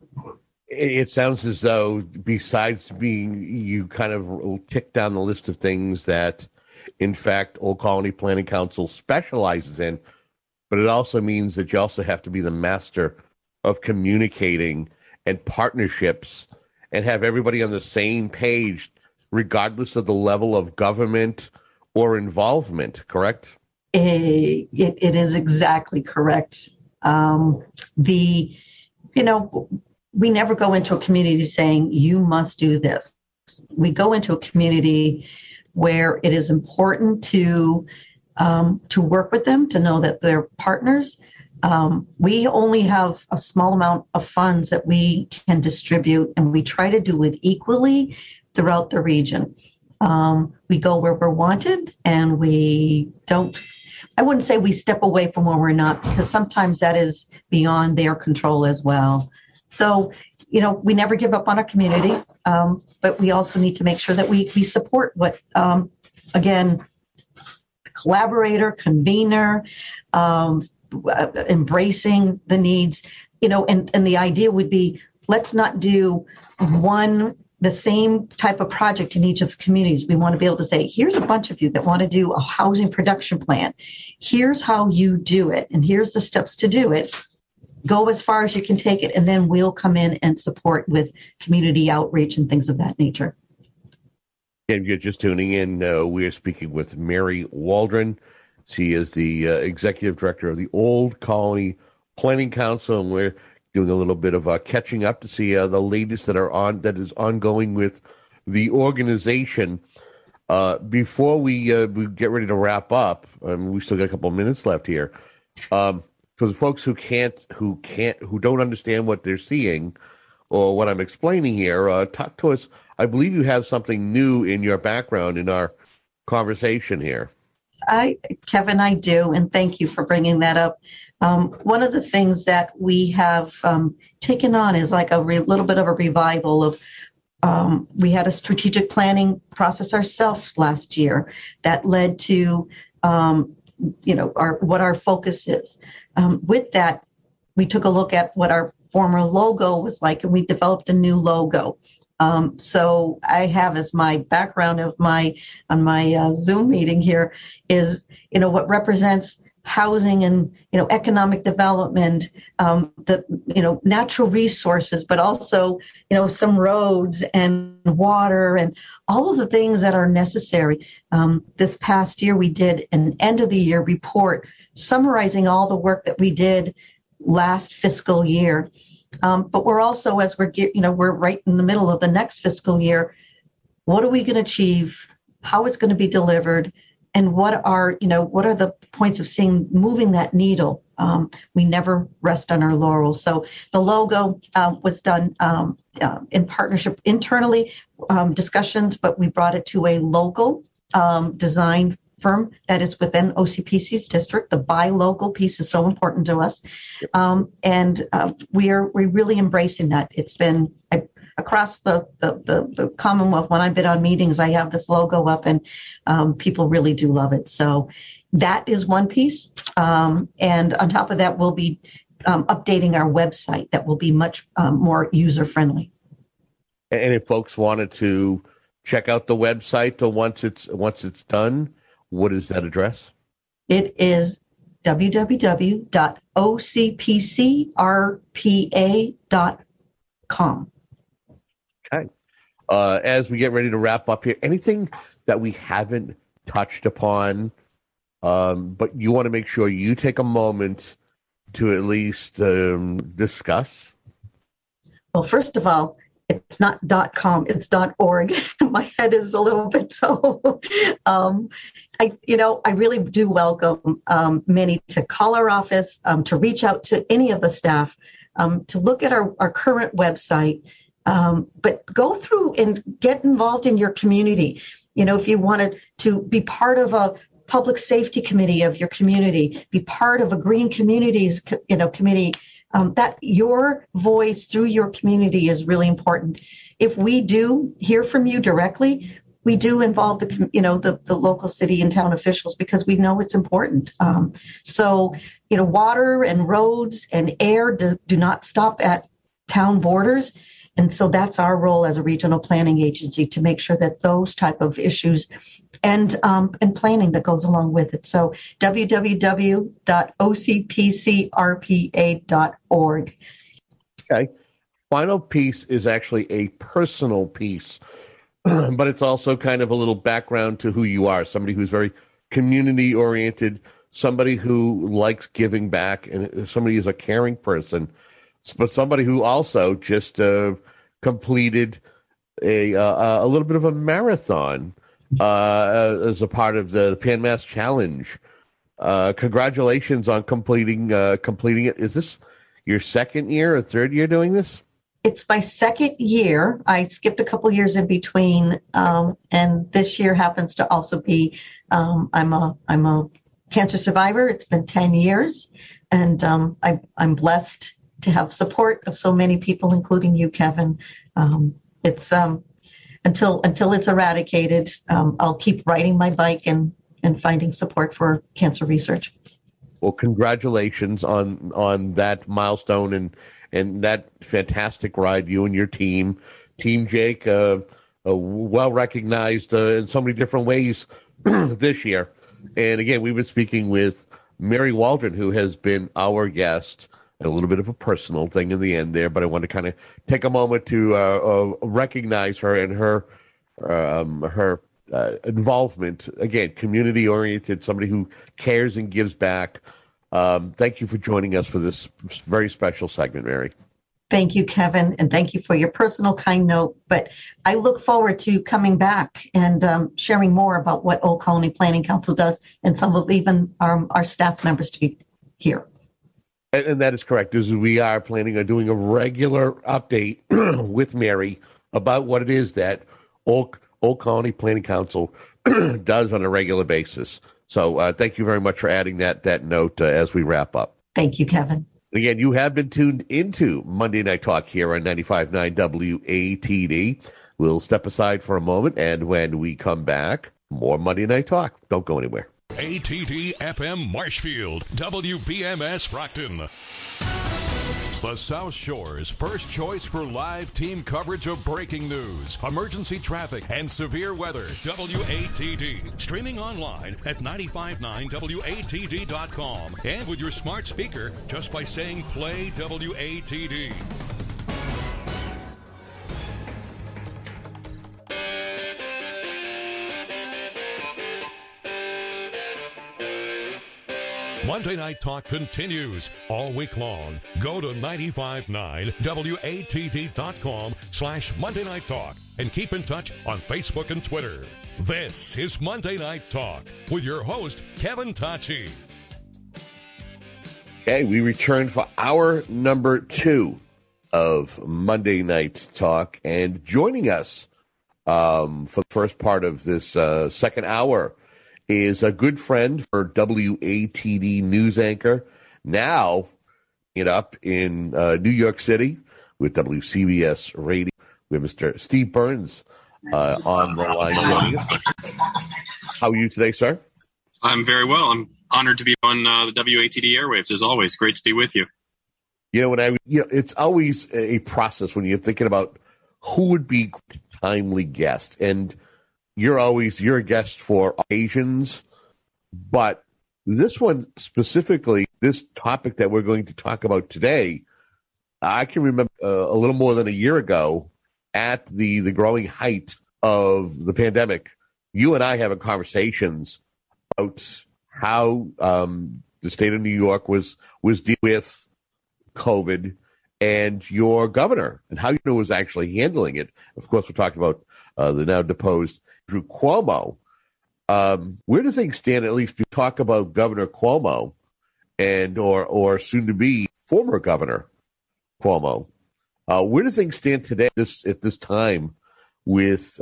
It sounds as though, besides you kind of tick down the list of things that, in fact, Old Colony Planning Council specializes in, but it also means that you also have to be the master of communicating and partnerships and have everybody on the same page, regardless of the level of government or involvement, correct? It is exactly correct. We never go into a community saying, you must do this. We go into a community where it is important to work with them, to know that they're partners. We only have a small amount of funds that we can distribute, and we try to do it equally throughout the region. We go where we're wanted, and we don't, I wouldn't say we step away from where we're not, because sometimes that is beyond their control as well. So, we never give up on our community, but we also need to make sure that we support what, again, collaborator, convener, embracing the needs, and the idea would be, let's not do the same type of project in each of the communities. We want to be able to say, here's a bunch of you that want to do a housing production plan. Here's how you do it, and here's the steps to do it. Go as far as you can take it, and then we'll come in and support with community outreach and things of that nature. If you're just tuning in, we are speaking with Mary Waldron. She is the executive director of the Old Colony Planning Council, and we're doing a little bit of catching up to see the latest that is ongoing with the organization. Before we get ready to wrap up, we still got a couple of minutes left here. For the folks who don't understand what they're seeing or what I'm explaining here, talk to us. I believe you have something new in your background in our conversation here. Kevin, I do, and thank you for bringing that up. One of the things that we have taken on is like a little bit of a revival of, we had a strategic planning process ourselves last year that led to, what our focus is. With that, we took a look at what our former logo was like, and we developed a new logo. So I have as my background of on my Zoom meeting here is, what represents housing and, economic development, the, natural resources, but also, some roads and water and all of the things that are necessary. This past year, we did an end of the year report summarizing all the work that we did last fiscal year. But we're also, as we're right in the middle of the next fiscal year, what are we going to achieve? How it's going to be delivered? And what are the points of moving that needle? We never rest on our laurels. So the logo was done in partnership internally, discussions, but we brought it to a local design firm that is within OCPC's district. The buy local piece is so important to us. And we're really embracing that. It's been across the Commonwealth. When I've been on meetings, I have this logo up, and people really do love it. So that is one piece. And on top of that, we'll be updating our website that will be much more user-friendly. And if folks wanted to check out the website once it's done, what is that address? It is www.ocpcrpa.com. Okay. As we get ready to wrap up here, anything that we haven't touched upon, but you want to make sure you take a moment to at least discuss? Well, first of all, it's not .com, it's .org. My head is a little bit so. I really do welcome many to call our office, to reach out to any of the staff, to look at our current website, but go through and get involved in your community. If you wanted to be part of a public safety committee of your community, be part of a green communities, committee. That your voice through your community is really important. If we do hear from you directly, we do involve the local city and town officials because we know it's important. So water and roads and air do not stop at town borders. And so that's our role as a regional planning agency to make sure that those type of issues and planning that goes along with it. So www.ocpcrpa.org. Okay. Final piece is actually a personal piece, but it's also kind of a little background to who you are, somebody who's very community oriented, somebody who likes giving back, and somebody who's a caring person, but somebody who also just completed a little bit of a marathon as a part of the Pan Mass Challenge. Congratulations on completing it. Is this your second year or third year doing this? It's my second year. I skipped a couple years in between, and this year happens to also be. I'm a cancer survivor. It's been 10 years, and I'm blessed to have support of so many people, including you, Kevin. It's until it's eradicated, I'll keep riding my bike and finding support for cancer research. Well, congratulations on that milestone and that fantastic ride, you and your team. Team Jake, well recognized in so many different ways this year. And again, we've been speaking with Mary Waldron, who has been our guest. A little bit of a personal thing in the end there, but I want to kind of take a moment to recognize her and her involvement. Again, community-oriented, somebody who cares and gives back. Thank you for joining us for this very special segment, Mary. Thank you, Kevin, and thank you for your personal kind note. But I look forward to coming back and sharing more about what Old Colony Planning Council does and some of even our staff members to be here. And that is correct. We are planning on doing a regular update with Mary about what it is that Old Colony Planning Council does on a regular basis. So thank you very much for adding that note as we wrap up. Thank you, Kevin. Again, you have been tuned into Monday Night Talk here on 95.9 WATD. We'll step aside for a moment, and when we come back, more Monday Night Talk. Don't go anywhere. ATD FM Marshfield, WBMS Brockton. The South Shore's first choice for live team coverage of breaking news, emergency traffic, and severe weather. WATD. Streaming online at 959WATD.com. And with your smart speaker, just by saying play WATD. Monday Night Talk continues all week long. Go to 959WATD.com/Monday Night Talk and keep in touch on Facebook and Twitter. This is Monday Night Talk with your host, Kevin Tocci. Okay, we return for hour number 2 of Monday Night Talk. And joining us for the first part of this second hour is a good friend for WATD news anchor, now up in New York City with WCBS Radio. We have Mr. Steve Burns on the line joining us. How are you today, sir? I'm very well. I'm honored to be on the WATD airwaves, as always. Great to be with you. It's always a process when you're thinking about who would be a timely guest. And you're a guest for occasions, but this one specifically, this topic that we're going to talk about today, I can remember a little more than a year ago at the growing height of the pandemic, you and I having conversations about how the state of New York was dealing with COVID and your governor and how you was actually handling it. Of course, we're talking about the now deposed Andrew Cuomo. Where do things stand, at least we talk about Governor Cuomo and or soon to be former Governor Cuomo? Where do things stand today at this time with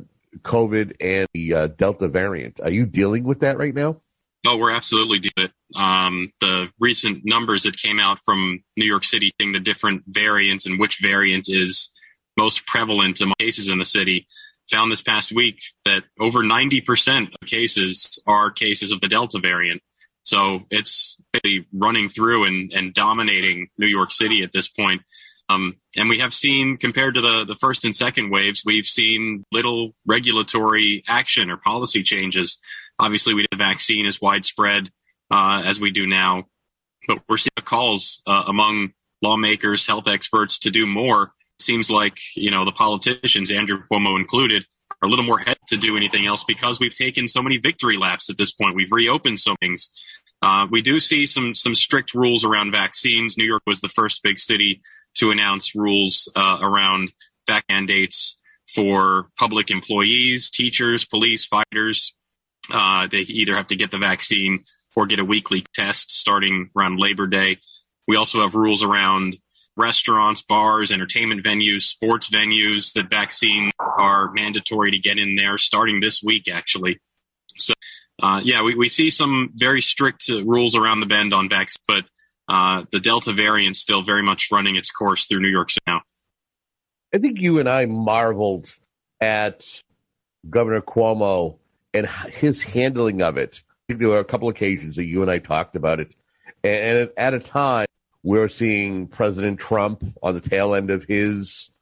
COVID and the Delta variant? Are you dealing with that right now? Oh, we're absolutely dealing with it. The recent numbers that came out from New York City, the different variants and which variant is most prevalent among cases in the city, found this past week that over 90% of cases are cases of the Delta variant. So it's really running through and dominating New York City at this point. And we have seen, compared to the first and second waves, we've seen little regulatory action or policy changes. Obviously, the vaccine is widespread as we do now, but we're seeing calls among lawmakers, health experts to do more. Seems like, the politicians, Andrew Cuomo included, are a little more hesitant to do anything else because we've taken so many victory laps at this point. We've reopened some things. We do see some strict rules around vaccines. New York was the first big city to announce rules around vaccine mandates for public employees, teachers, police, fighters. They either have to get the vaccine or get a weekly test starting around Labor Day. We also have rules around restaurants, bars, entertainment venues, sports venues that vaccine are mandatory to get in there starting this week, actually. So, we see some very strict rules around the bend on vaccines, but the Delta variant still very much running its course through New York City now. I think you and I marveled at Governor Cuomo and his handling of it. I think there were a couple occasions that you and I talked about it. And at a time, we're seeing President Trump on the tail end of his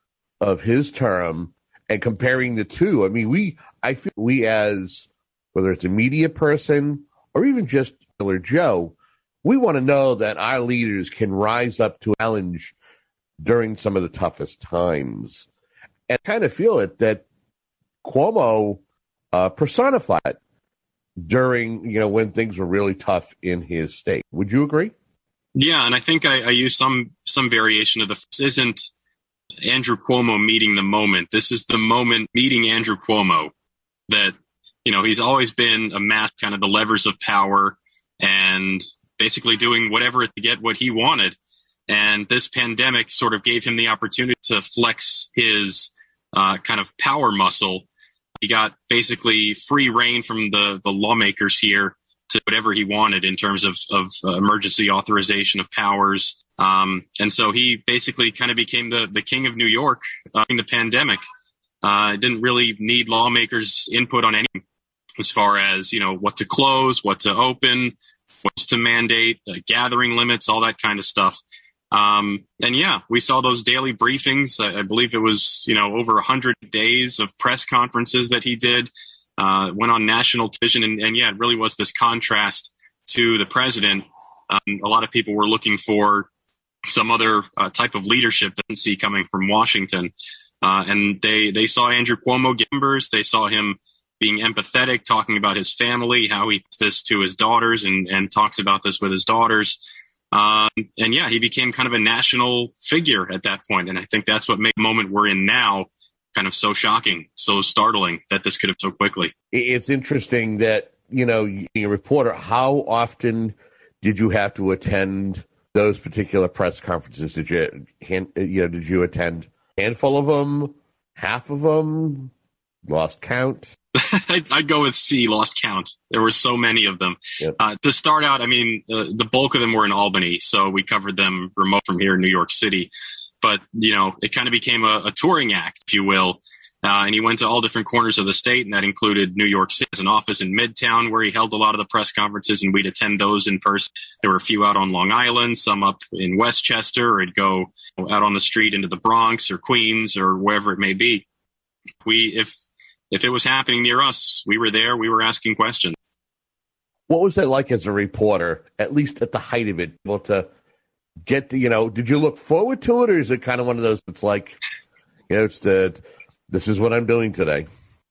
term and comparing the two. I mean, I feel we as, whether it's a media person or even just Killer Joe, we want to know that our leaders can rise up to a challenge during some of the toughest times. And I kind of feel it that Cuomo personified during, when things were really tough in his state. Would you agree? Yeah, and I think I use some variation of this isn't Andrew Cuomo meeting the moment. This is the moment meeting Andrew Cuomo that, he's always been a master, kind of the levers of power and basically doing whatever to get what he wanted. And this pandemic sort of gave him the opportunity to flex his kind of power muscle. He got basically free reign from the lawmakers here to whatever he wanted in terms of emergency authorization of powers. And so he basically kind of became the king of New York in the pandemic. Didn't really need lawmakers' input on anything as far as, what to close, what to open, what's to mandate, gathering limits, all that kind of stuff. And yeah, we saw those daily briefings. I believe it was, over 100 days of press conferences that he did, went on national television. And yeah, it really was this contrast to the president. A lot of people were looking for some other type of leadership that they see coming from Washington. And they saw Andrew Cuomo give numbers. They saw him being empathetic, talking about his family, how he does this to his daughters and talks about this with his daughters. And yeah, he became kind of a national figure at that point. And I think that's what made the moment we're in now kind of so shocking, so startling that this could have so quickly. It's interesting that, being a reporter, how often did you have to attend those particular press conferences? Did you attend a handful of them, half of them, lost count? I'd go with C, lost count. There were so many of them. Yep. To start out, the bulk of them were in Albany, so we covered them remote from here in New York City. But, it kind of became a touring act, if you will. And he went to all different corners of the state, and that included New York City as an office in Midtown, where he held a lot of the press conferences, and we'd attend those in person. There were a few out on Long Island, some up in Westchester, or it'd go out on the street into the Bronx or Queens or wherever it may be. If it was happening near us, we were there, we were asking questions. What was it like as a reporter, at least at the height of it, able to get did you look forward to it, or is it kind of one of those that's like, this is what I'm doing today?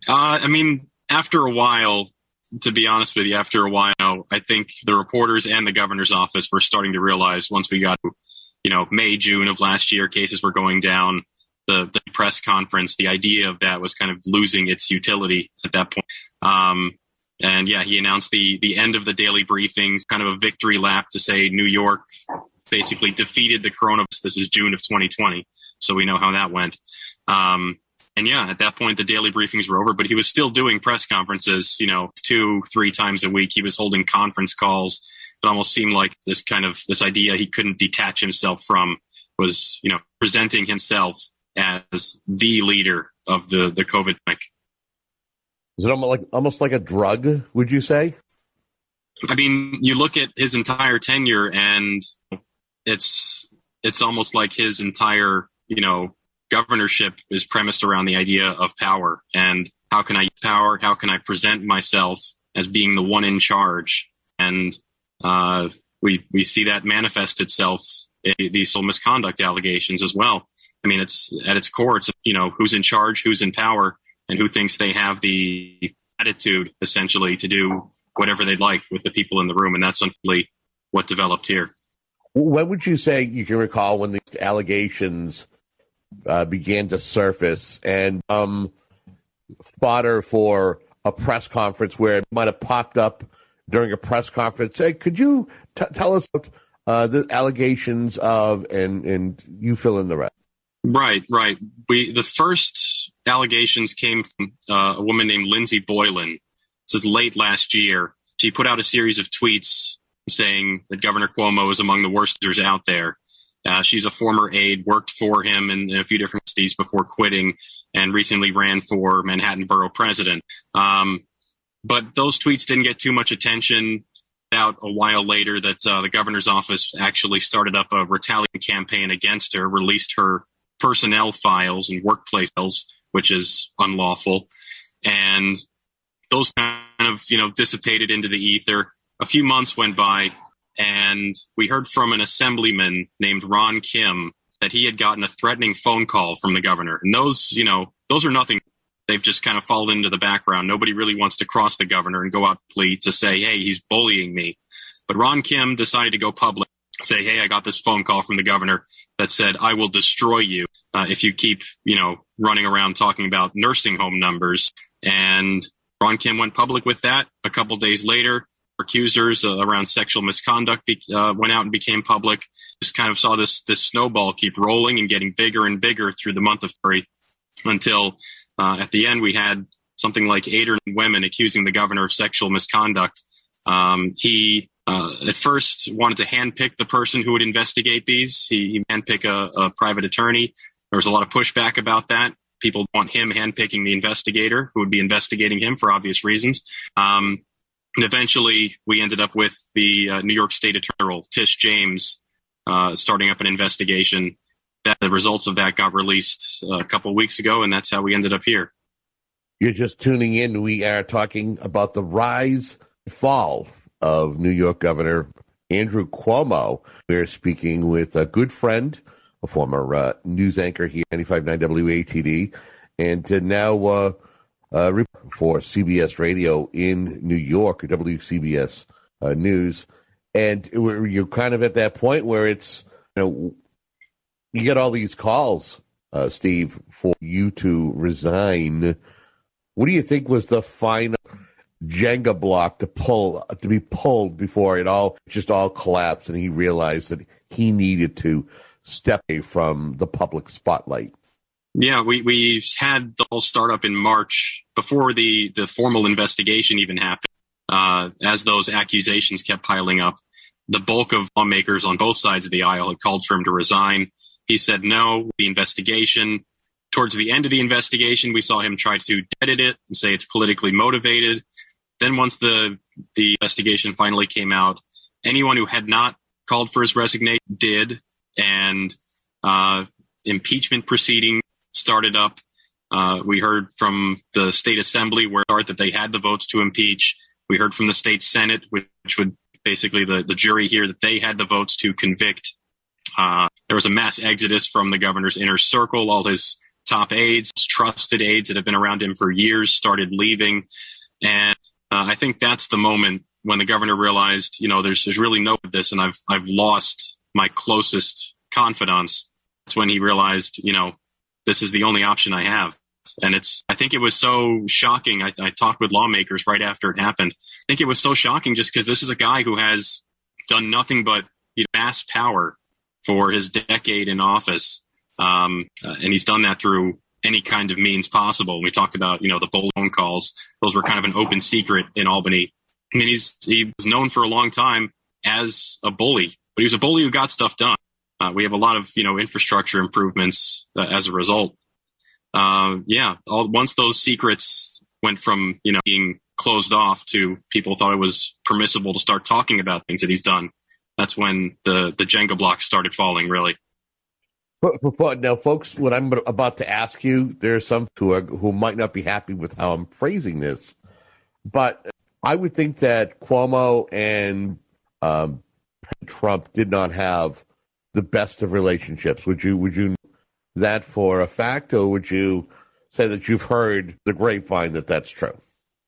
After a while, to be honest with you, I think the reporters and the governor's office were starting to realize once we got to, May, June of last year, cases were going down. The press conference, the idea of that was kind of losing its utility at that point. And yeah, he announced the end of the daily briefings, kind of a victory lap to say New York basically defeated the coronavirus. This is June of 2020. So we know how that went. And yeah, at that point, the daily briefings were over, but he was still doing press conferences, 2-3 times a week. He was holding conference calls. It almost seemed like this idea he couldn't detach himself from was, presenting himself as the leader of the COVID pandemic. Is it almost like a drug, would you say? You look at his entire tenure, and it's almost like his entire, governorship is premised around the idea of power and how can I use power? How can I present myself as being the one in charge? And we see that manifest itself in these misconduct allegations as well. It's at its core, it's, who's in charge, who's in power, and who thinks they have the attitude, essentially, to do whatever they'd like with the people in the room. And that's unfortunately what developed here. When would you say you can recall when these allegations began to surface and fodder for a press conference where it might have popped up during a press conference? Hey, could you tell us the allegations of, and you fill in the rest? Right. The first allegations came from a woman named Lindsay Boylan. This is late last year. She put out a series of tweets saying that Governor Cuomo is among the worst leaders out there. She's a former aide, worked for him in a few different cities before quitting, and recently ran for Manhattan Borough President. But those tweets didn't get too much attention. Out a while later that the governor's office actually started up a retaliation campaign against her, released her personnel files and workplace files, which is unlawful. And those kind of, dissipated into the ether. A few months went by, and we heard from an assemblyman named Ron Kim that he had gotten a threatening phone call from the governor. And those are nothing. They've just kind of fallen into the background. Nobody really wants to cross the governor and go out plea to say, hey, he's bullying me. But Ron Kim decided to go public, say, hey, I got this phone call from the governor that said, I will destroy you if you keep, running around talking about nursing home numbers. And Ron Kim went public with that. A couple days later, accusers around sexual misconduct went out and became public. Just kind of saw this snowball keep rolling and getting bigger and bigger through the month of February until at the end we had something like 8 or 9 women accusing the governor of sexual misconduct. He at first wanted to handpick the person who would investigate these. He handpicked a private attorney. There was a lot of pushback about that. People want him handpicking the investigator who would be investigating him for obvious reasons. And eventually we ended up with the New York State Attorney General, Tish James, starting up an investigation. That the results of that got released a couple of weeks ago, and that's how we ended up here. You're just tuning in. We are talking about the rise and fall of New York Governor Andrew Cuomo. We're speaking with a good friend, a former news anchor here, 95.9 WATD, and now for CBS Radio in New York, WCBS News. And you're kind of at that point where it's, you get all these calls, Steve, for you to resign. What do you think was the final Jenga block to be pulled before it all collapsed and he realized that he needed to step away from the public spotlight? Yeah, we had the whole startup in March before the formal investigation even happened. As those accusations kept piling up, the bulk of lawmakers on both sides of the aisle had called for him to resign. He said no. The investigation. Towards the end of the investigation, we saw him try to edit it and say it's politically motivated. Then once the investigation finally came out, anyone who had not called for his resignation did, and impeachment proceedings started up. We heard from the state assembly that they had the votes to impeach. We heard from the state senate, which would basically the jury here, that they had the votes to convict. There was a mass exodus from the governor's inner circle. All his top aides, trusted aides that have been around him for years, started leaving. And I think that's the moment when the governor realized, there's really no this, and I've lost my closest confidants. That's when he realized, this is the only option I have. And I think it was so shocking. I talked with lawmakers right after it happened. I think it was so shocking just because this is a guy who has done nothing but mass power for his decade in office. And he's done that through any kind of means possible. We talked about, the bully phone calls. Those were kind of an open secret in Albany. I mean, he was known for a long time as a bully, but he was a bully who got stuff done. We have a lot of, infrastructure improvements as a result. Once those secrets went from, being closed off to people thought it was permissible to start talking about things that he's done, that's when the Jenga blocks started falling, really. Now, folks, what I'm about to ask you, there are some who might not be happy with how I'm phrasing this, but I would think that Cuomo and Trump did not have the best of relationships. Would you know that for a fact, or would you say that you've heard the grapevine that that's true?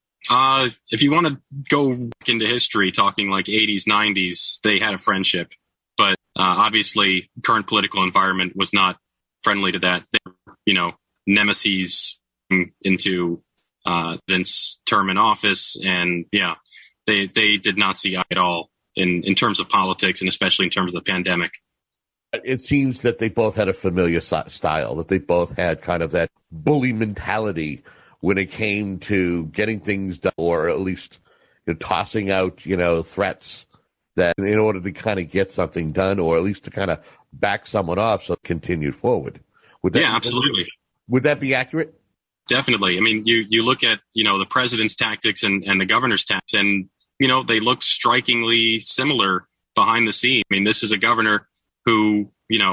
If you want to go back into history, talking like 80s, 90s, they had a friendship. But obviously, current political environment was not friendly to that. They were, nemesis into Vince's term in office. And, they did not see eye at all in terms of politics, and especially in terms of the pandemic. It seems that they both had a familiar style, that they both had kind of that bully mentality when it came to getting things done, or at least tossing out, threats that in order to kind of get something done, or at least to kind of back someone off so it continued forward. Absolutely. Would that be accurate? Definitely. I mean, you look at, the president's tactics and the governor's tactics, and, they look strikingly similar behind the scene. I mean, this is a governor who,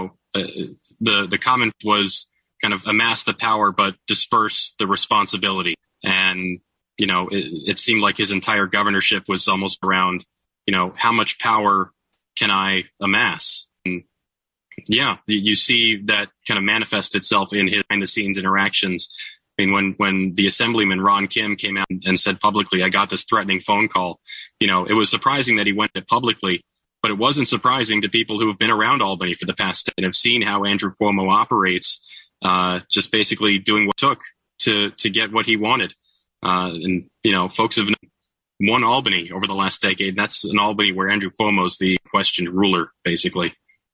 the comment was kind of amass the power, but disperse the responsibility. And, it seemed like his entire governorship was almost around, how much power can I amass? And you see that kind of manifest itself in his behind the scenes interactions. I mean, when the Assemblyman Ron Kim came out and said publicly, I got this threatening phone call, it was surprising that he went it publicly. But it wasn't surprising to people who have been around Albany for the past and have seen how Andrew Cuomo operates, just basically doing what it took to get what he wanted. And, folks have won Albany over the last decade. And that's an Albany where Andrew Cuomo's the questioned ruler, basically.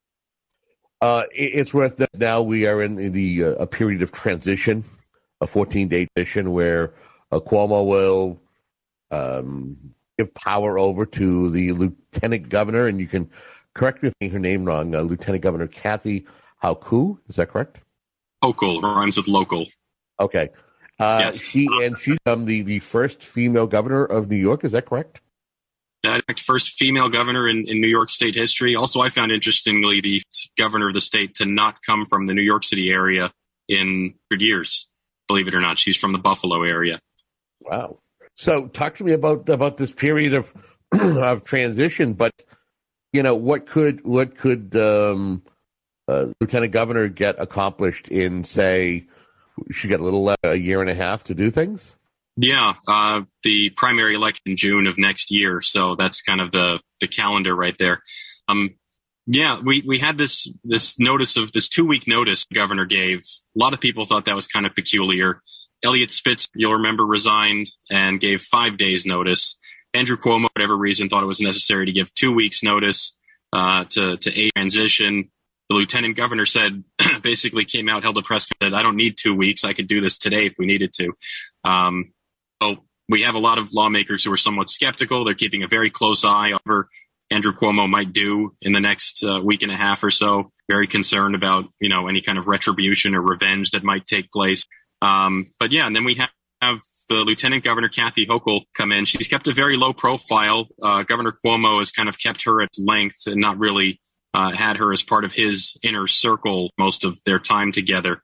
It's worth that now we are in a period of transition, a 14-day transition where Cuomo will give power over to the lieutenant governor, and you can correct me if I'm getting her name wrong, Lieutenant Governor Kathy Hochul. Is that correct? Hochul rhymes with local. Okay. Yes. She's the first female governor of New York. Is that correct? First female governor in New York State history. Also, I found interestingly the governor of the state to not come from the New York City area in 100 years. Believe it or not, she's from the Buffalo area. Wow. So talk to me about this period of of transition. But, what could Lieutenant Governor get accomplished in, say, she got a year and a half to do things? Yeah, the primary election in June of next year. So that's kind of the calendar right there. We had this notice of this 2-week notice the governor gave. A lot of people thought that was kind of peculiar. Elliot Spitz, you'll remember, resigned and gave 5 days notice. Andrew Cuomo, for whatever reason, thought it was necessary to give 2 weeks notice to aid transition. The lieutenant governor said, basically came out, held a press conference, I don't need 2 weeks. I could do this today if we needed to. So we have a lot of lawmakers who are somewhat skeptical. They're keeping a very close eye over Andrew Cuomo might do in the next week and a half or so. Very concerned about, any kind of retribution or revenge that might take place. And then we have the Lieutenant Governor Kathy Hochul come in. She's kept a very low profile. Governor Cuomo has kind of kept her at length and not really had her as part of his inner circle most of their time together.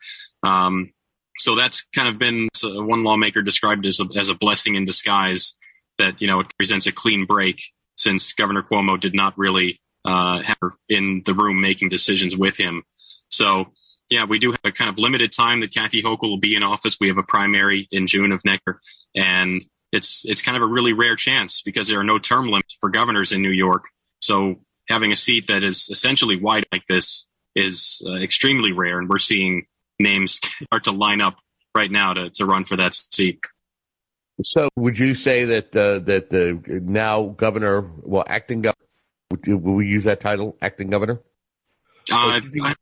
So that's kind of been one lawmaker described as a blessing in disguise that, it presents a clean break since Governor Cuomo did not really have her in the room making decisions with him. So, yeah, we do have a kind of limited time that Kathy Hochul will be in office. We have a primary in June of next year, and it's kind of a really rare chance because there are no term limits for governors in New York. So having a seat that is essentially wide like this is extremely rare, and we're seeing names start to line up right now to run for that seat. So would you say that the now governor, acting governor, will we use that title, acting governor? She'll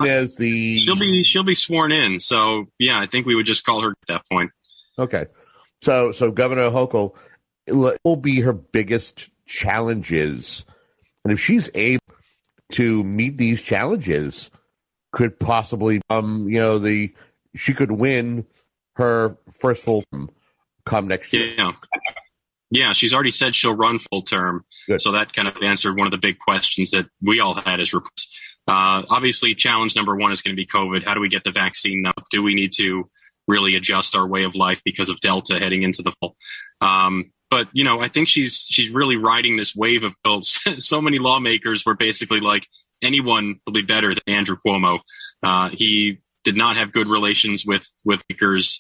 be sworn in. So, yeah, I think we would just call her at that point. Okay. So Governor Hochul, what will be her biggest challenges? And if she's able to meet these challenges, could possibly, she could win her first full term come next year. Yeah, she's already said she'll run full term. Good. So that kind of answered one of the big questions that we all had as reporters. Obviously, challenge number one is going to be COVID. How do we get the vaccine up? Do we need to really adjust our way of life because of Delta heading into the fall? But, I think she's really riding this wave of bills. So many lawmakers were basically like, anyone will be better than Andrew Cuomo. He did not have good relations with makers.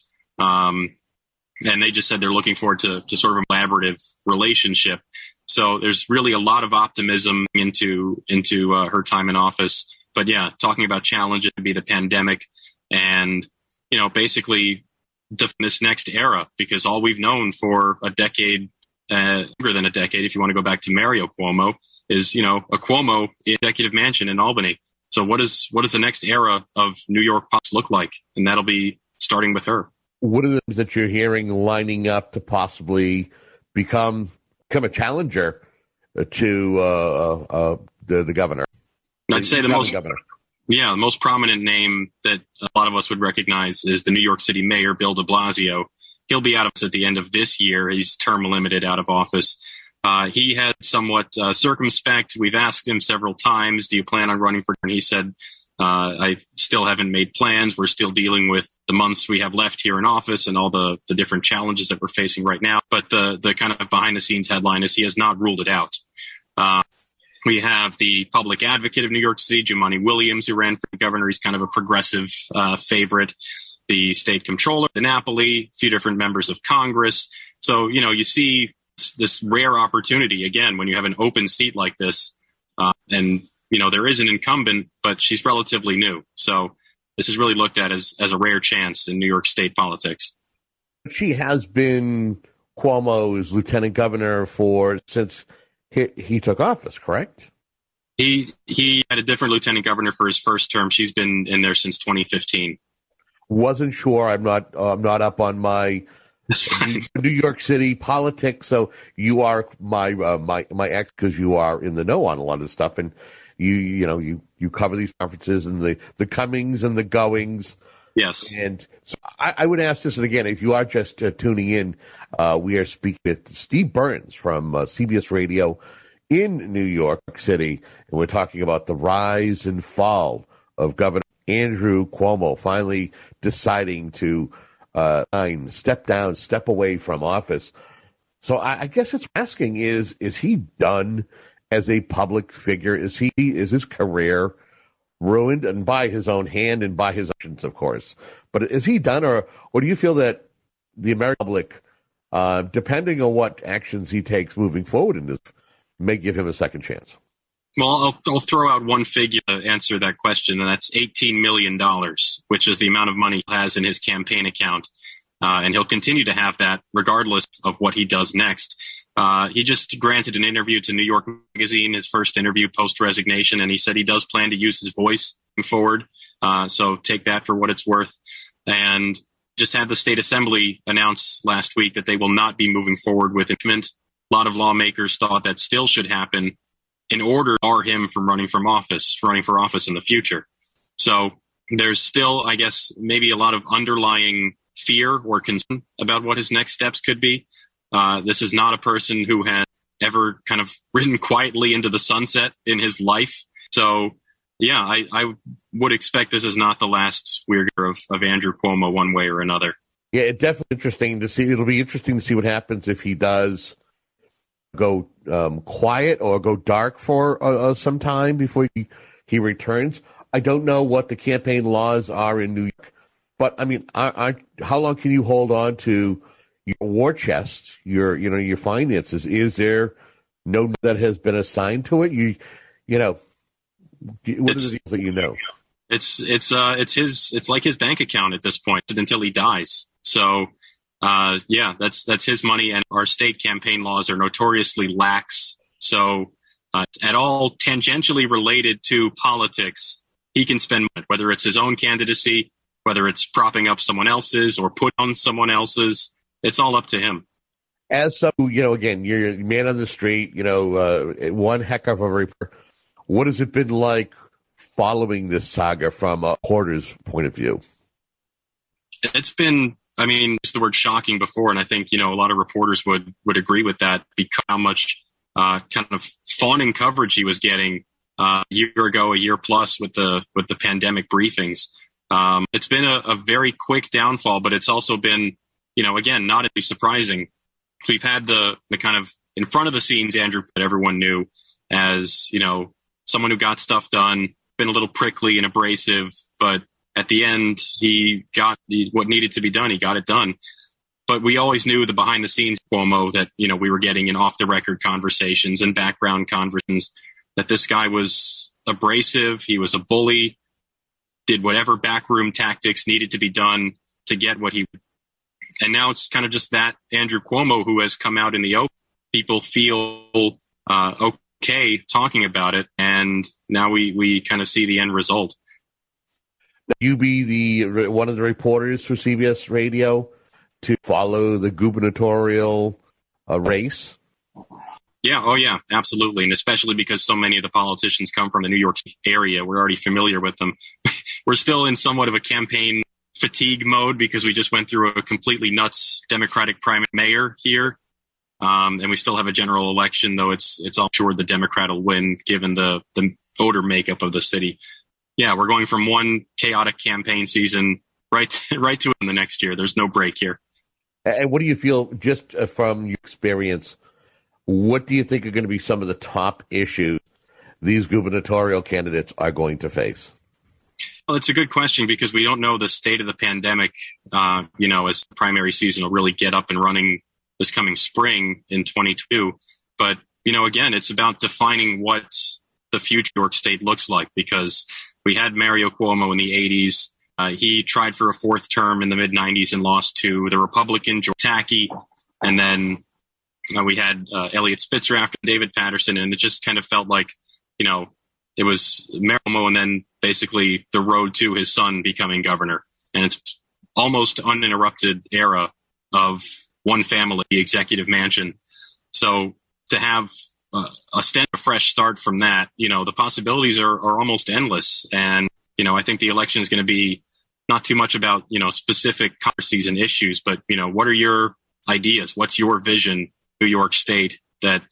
And they just said they're looking forward to sort of a collaborative relationship. So there's really a lot of optimism into her time in office. But yeah, talking about challenges to be the pandemic and, basically this next era, because all we've known for a decade, longer than a decade, if you want to go back to Mario Cuomo, is, a Cuomo executive mansion in Albany. So what does the next era of New York politics look like? And that'll be starting with her. What are the things that you're hearing lining up to possibly become a challenger to the governor? I'd say the most prominent name that a lot of us would recognize is the New York City mayor, Bill de Blasio. He'll be out of office at the end of this year. He's term limited out of office. He had somewhat circumspect. We've asked him several times, do you plan on running for? And he said, I still haven't made plans. We're still dealing with the months we have left here in office and all the different challenges that we're facing right now. But the kind of behind the scenes headline is he has not ruled it out. We have the public advocate of New York City, Jumaane Williams, who ran for governor. He's kind of a progressive favorite. The state comptroller, the Napoli, a few different members of Congress. So, you see this rare opportunity, again, when you have an open seat like this, and there is an incumbent, but she's relatively new. So this is really looked at as a rare chance in New York State politics. She has been Cuomo's lieutenant governor since he took office, correct? He had a different lieutenant governor for his first term. She's been in there since 2015. Wasn't sure. I'm not up on my New York City politics. So you are my ex, because you are in the know on a lot of stuff, and you cover these conferences and the comings and the goings. Yes. And so I would ask this, and again, if you are just tuning in, we are speaking with Steve Burns from CBS Radio, in New York City. And we're talking about the rise and fall of Governor Andrew Cuomo finally deciding to step down, step away from office. So I guess it's asking is he done as a public figure? Is his career ruined, and by his own hand and by his actions, of course? But is he done, or do you feel that the American public, depending on what actions he takes moving forward in this, may give him a second chance? Well, I'll throw out one figure to answer that question, and that's $18 million, which is the amount of money he has in his campaign account. And he'll continue to have that regardless of what he does next. He just granted an interview to New York Magazine, his first interview post-resignation, and he said he does plan to use his voice going forward. So take that for what it's worth. And just had the state assembly announce last week that they will not be moving forward with impeachment. A lot of lawmakers thought that still should happen in order to bar him from running for office in the future. So there's still, I guess, maybe a lot of underlying fear or concern about what his next steps could be. This is not a person who has ever kind of ridden quietly into the sunset in his life. So, yeah, I would expect this is not the last weird of Andrew Cuomo one way or another. Yeah, it's definitely interesting to see. It'll be interesting to see what happens if he does go quiet or go dark for some time before he returns. I don't know what the campaign laws are in New York, but I mean, how long can you hold on to your war chest, your finances? Is there no that has been assigned to it? What are the deals that you know? It's like his bank account at this point until he dies. So that's his money, and our state campaign laws are notoriously lax. So at all tangentially related to politics, he can spend money, whether it's his own candidacy, whether it's propping up someone else's or put on someone else's. It's all up to him. As some, again, you're a man on the street, one heck of a reporter. What has it been like following this saga from a reporter's point of view? It's been, used the word shocking before, and I think, a lot of reporters would agree with that because how much kind of fawning coverage he was getting a year plus with the pandemic briefings. It's been a very quick downfall, but it's also been, again, not really surprising. We've had the kind of in front of the scenes Andrew that everyone knew as, someone who got stuff done, been a little prickly and abrasive, but at the end, he got what needed to be done. He got it done. But we always knew the behind the scenes Cuomo that, we were getting in off the record conversations and background conversations, that this guy was abrasive. He was a bully, did whatever backroom tactics needed to be done to get what he would. And now it's kind of just that Andrew Cuomo who has come out in the open. People feel okay talking about it. And now we kind of see the end result. You be one of the reporters for CBS Radio to follow the gubernatorial race? Yeah. Oh, yeah, absolutely. And especially because so many of the politicians come from the New York area. We're already familiar with them. We're still in somewhat of a campaign fatigue mode because we just went through a completely nuts Democratic primary mayor here. And we still have a general election, though it's all sure the Democrat will win given the voter makeup of the city. Yeah, we're going from one chaotic campaign season right to the next year. There's no break here. And what do you feel, just from your experience, what do you think are going to be some of the top issues these gubernatorial candidates are going to face? Well, it's a good question because we don't know the state of the pandemic, as the primary season will really get up and running this coming spring in 2022. But, again, it's about defining what the future New York State looks like because we had Mario Cuomo in the 80s. He tried for a fourth term in the mid-90s and lost to the Republican George Takei. And then we had Eliot Spitzer after David Patterson. And it just kind of felt like, it was Mario Cuomo and then basically the road to his son becoming governor. And it's almost uninterrupted era of one family, the executive mansion. So to have a fresh start from that, the possibilities are almost endless. And, I think the election is going to be not too much about, specific season issues, but, what are your ideas? What's your vision, New York State, that,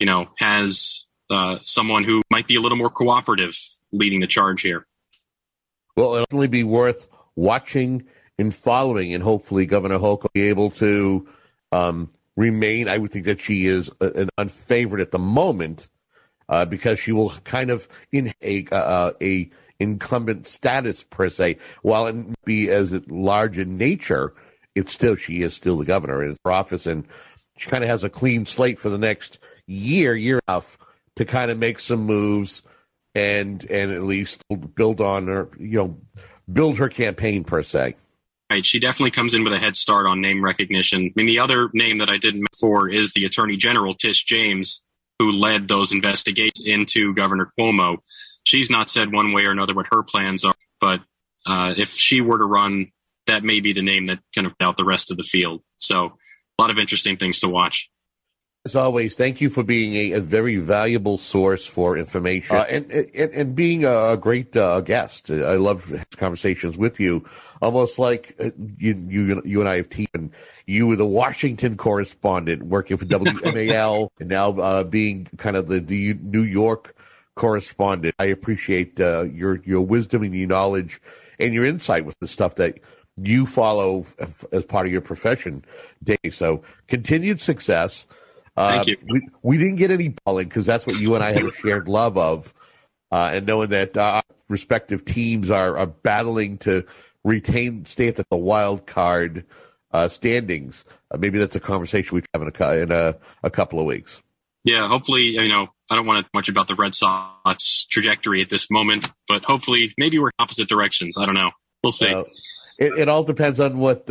has someone who might be a little more cooperative leading the charge here. Well, it'll definitely be worth watching and following, and hopefully Governor Hochul will be able to remain. I would think that she is an unfavored at the moment because she will kind of in a incumbent status per se. While it may be as large in nature, she is still the governor in her office, and she kind of has a clean slate for the next year and a half to kind of make some moves and at least build on her, build her campaign per se. Right. She definitely comes in with a head start on name recognition. I mean, the other name that I didn't mention before is the Attorney General, Tish James, who led those investigations into Governor Cuomo. She's not said one way or another what her plans are, but if she were to run, that may be the name that kind of out the rest of the field. So a lot of interesting things to watch. As always, thank you for being a very valuable source for information and being a great guest. I love conversations with you, almost like you and I have teamed. And you were the Washington correspondent working for WMAL, and now being kind of the New York correspondent. I appreciate your wisdom and your knowledge and your insight with the stuff that you follow as part of your profession, Dave. So continued success. Thank you. We didn't get any balling because that's what you and I have a shared love of, and knowing that our respective teams are battling to stay at the wild card standings. Maybe that's a conversation we can have in a couple of weeks. Yeah, hopefully, I don't want to much about the Red Sox trajectory at this moment, but hopefully, maybe we're in opposite directions. I don't know. We'll see. It all depends on what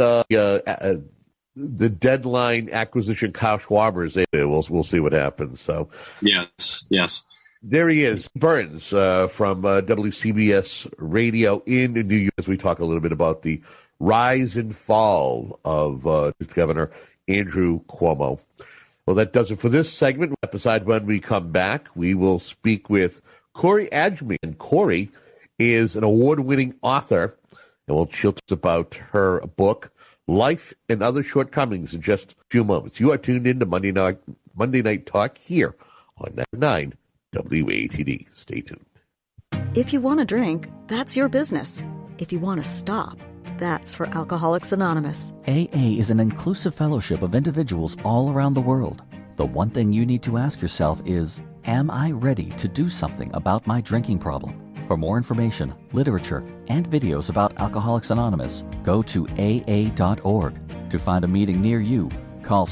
the deadline acquisition Kyle Schwarber is. We'll see what happens. So yes. There he is, Burns from WCBS Radio in New York, as we talk a little bit about the rise and fall of Governor Andrew Cuomo. Well, that does it for this segment. Aside, when we come back, we will speak with Corey Adjemi. And Corey is an award-winning author, and we'll chat about her book, Life and Other Shortcomings, in just a few moments. You are tuned in to Monday Night Talk here on 99 WATD. Stay tuned. If you want to drink, that's your business. If you want to stop, that's for Alcoholics Anonymous. AA is an inclusive fellowship of individuals all around the world. The one thing you need to ask yourself is, am I ready to do something about my drinking problem? For more information, literature, and videos about Alcoholics Anonymous, go to AA.org. To find a meeting near you, call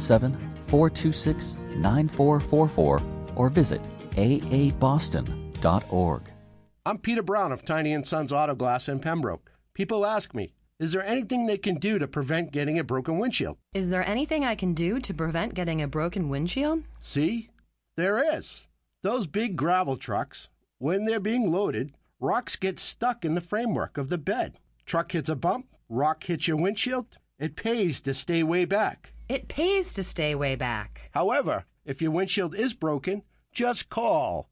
617-426-9444 or visit aaboston.org. I'm Peter Brown of Tiny & Sons Auto Glass in Pembroke. People ask me, is there anything they can do to prevent getting a broken windshield? Is there anything I can do to prevent getting a broken windshield? See? There is. Those big gravel trucks, when they're being loaded, rocks get stuck in the framework of the bed. Truck hits a bump, rock hits your windshield. It pays to stay way back. It pays to stay way back. However, if your windshield is broken, just call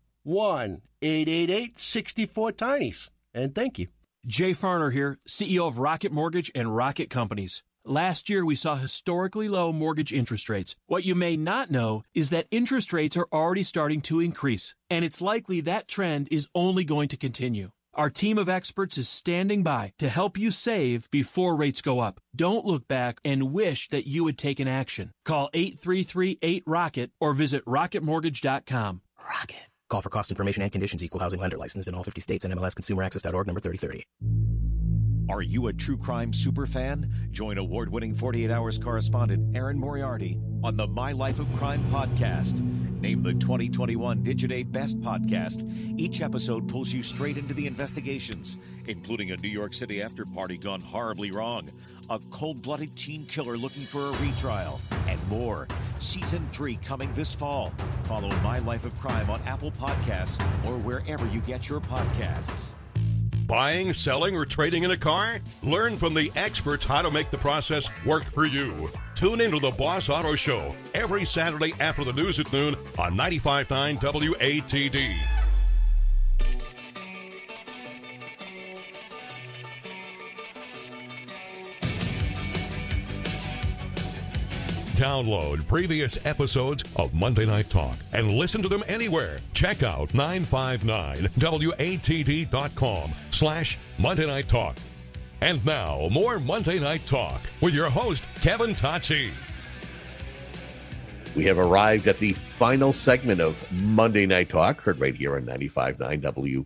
1-888-64-TINIES. And thank you. Jay Farner here, CEO of Rocket Mortgage and Rocket Companies. Last year, we saw historically low mortgage interest rates. What you may not know is that interest rates are already starting to increase, and it's likely that trend is only going to continue. Our team of experts is standing by to help you save before rates go up. Don't look back and wish that you had taken action. Call 833-8ROCKET or visit rocketmortgage.com. Rocket. Call for cost information and conditions. Equal housing lender licensed in all 50 states and MLSConsumerAccess.org number 3030. Are you a true crime superfan? Join award-winning 48 Hours correspondent Erin Moriarty on the My Life of Crime podcast. Named the 2021 Digiday Best Podcast, each episode pulls you straight into the investigations, including a New York City after-party gone horribly wrong, a cold-blooded teen killer looking for a retrial, and more. Season 3 coming this fall. Follow My Life of Crime on Apple Podcasts or wherever you get your podcasts. Buying, selling, or trading in a car? Learn from the experts how to make the process work for you. Tune into the Boss Auto Show every Saturday after the news at noon on 95.9 WATD. Download previous episodes of Monday Night Talk and listen to them anywhere. Check out 959watd.com/Monday Night Talk. And now, more Monday Night Talk with your host, Kevin Tocci. We have arrived at the final segment of Monday Night Talk, heard right here on 95.9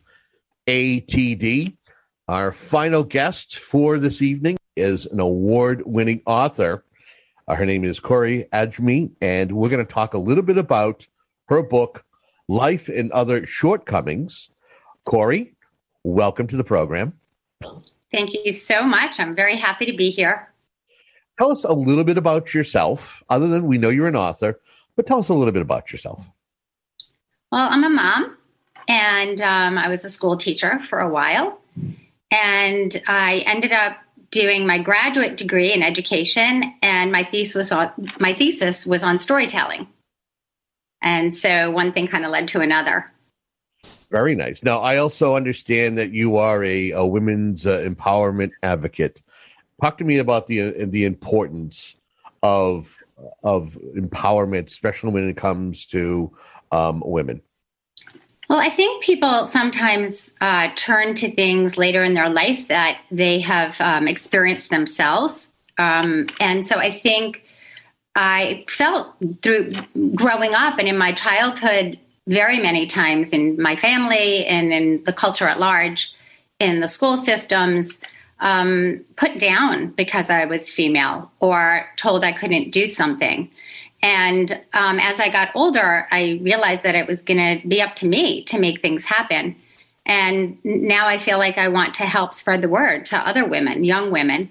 WATD. Our final guest for this evening is an award-winning author. Her name is Corey Ajmi, and we're going to talk a little bit about her book, Life and Other Shortcomings. Corey, welcome to the program. Thank you so much. I'm very happy to be here. Tell us a little bit about yourself, other than we know you're an author, but tell us a little bit about yourself. Well, I'm a mom, and I was a school teacher for a while, and I ended up doing my graduate degree in education, and my thesis was on storytelling. And so one thing kind of led to another. Very nice. Now, I also understand that you are a women's empowerment advocate. Talk to me about the importance of empowerment, especially when it comes to women. Well, I think people sometimes turn to things later in their life that they have experienced themselves. And so I think I felt through growing up and in my childhood very many times in my family and in the culture at large, in the school systems, put down because I was female or told I couldn't do something. And as I got older, I realized that it was going to be up to me to make things happen. And now I feel like I want to help spread the word to other women, young women.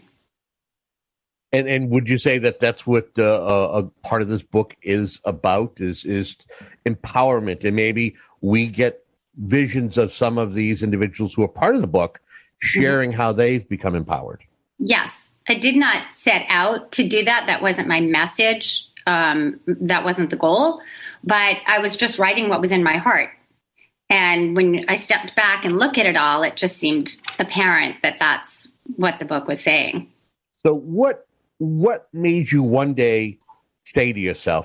And would you say that that's what a part of this book is about, is empowerment? And maybe we get visions of some of these individuals who are part of the book sharing how they've become empowered. Yes. I did not set out to do that. That wasn't my message. That wasn't the goal. But I was just writing what was in my heart. And when I stepped back and looked at it all, it just seemed apparent that that's what the book was saying. So what made you one day say to yourself,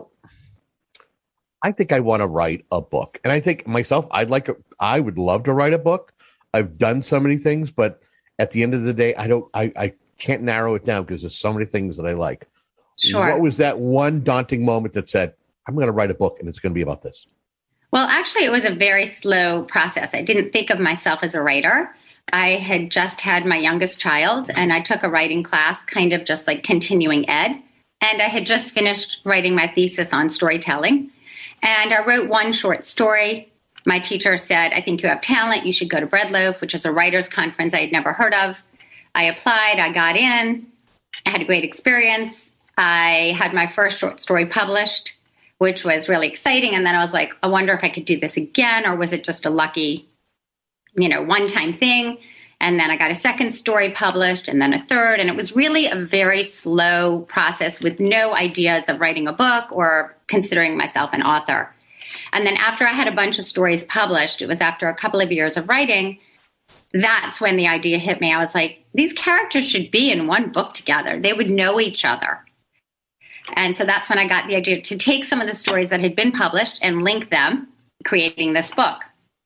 I think I want to write a book? And I think myself, I would love to write a book. I've done so many things, but at the end of the day, I can't narrow it down because there's so many things that I like. Sure. What was that one daunting moment that said, I'm going to write a book and it's going to be about this? Well, actually, it was a very slow process. I didn't think of myself as a writer. I had just had my youngest child, and I took a writing class, kind of just like continuing ed. And I had just finished writing my thesis on storytelling. And I wrote one short story. My teacher said, I think you have talent. You should go to Breadloaf, which is a writer's conference I had never heard of. I applied. I got in. I had a great experience. I had my first short story published, which was really exciting. And then I was like, I wonder if I could do this again, or was it just a lucky one-time thing. And then I got a second story published and then a third. And it was really a very slow process with no ideas of writing a book or considering myself an author. And then after I had a bunch of stories published, it was after a couple of years of writing, that's when the idea hit me. I was like, these characters should be in one book together. They would know each other. And so that's when I got the idea to take some of the stories that had been published and link them, creating this book.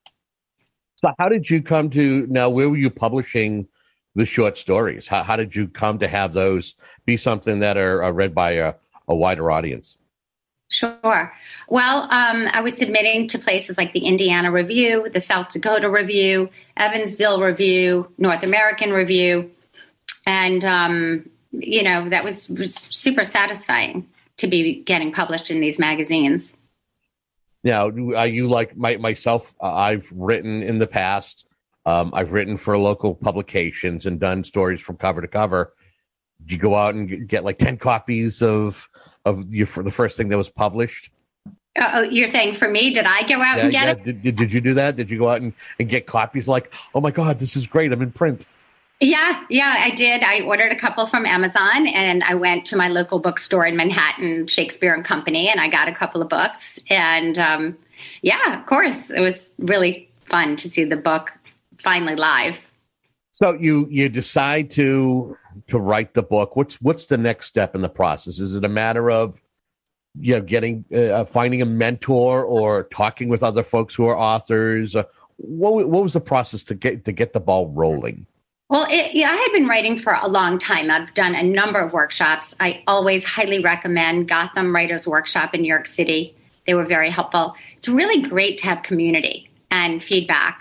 So how did you come to, now where were you publishing the short stories? How did you come to have those be something that are read by a wider audience? Sure. Well, I was submitting to places like the Indiana Review, the South Dakota Review, Evansville Review, North American Review. And, that was super satisfying to be getting published in these magazines. Now, are you like myself? I've written in the past. I've written for local publications and done stories from cover to cover. Did you go out and get like 10 copies of for the first thing that was published? Oh, you're saying for me? Did I go out and get it? Did you do that? Did you go out and get copies like, oh my God, this is great, I'm in print? Yeah, I did. I ordered a couple from Amazon, and I went to my local bookstore in Manhattan, Shakespeare and Company, and I got a couple of books. And of course, it was really fun to see the book finally live. So you decide to write the book, what's the next step in the process? Is it a matter of getting finding a mentor or talking with other folks who are authors? What was the process to get the ball rolling? Well, I had been writing for a long time. I've done a number of workshops. I always highly recommend Gotham Writers Workshop in New York City. They were very helpful. It's really great to have community and feedback.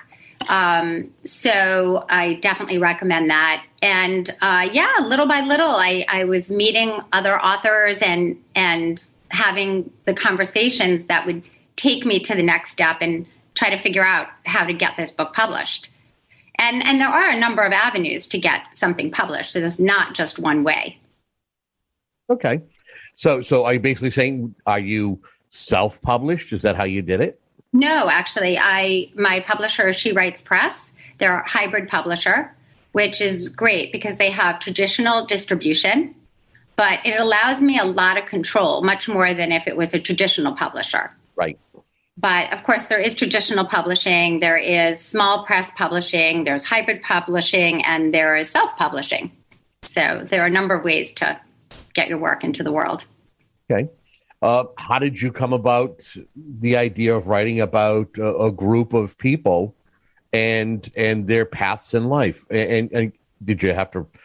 So I definitely recommend that. And little by little, I was meeting other authors and having the conversations that would take me to the next step and try to figure out how to get this book published. And there are a number of avenues to get something published. So there's not just one way. Okay. So are you basically saying, are you self-published? Is that how you did it? No, actually, my publisher, She Writes Press. They're a hybrid publisher, which is great because they have traditional distribution, but it allows me a lot of control, much more than if it was a traditional publisher. Right. But of course, there is traditional publishing, there is small press publishing, there's hybrid publishing, and there is self-publishing. So there are a number of ways to get your work into the world. Okay. How did you come about the idea of writing about a group of people and their paths in life? And did you have to,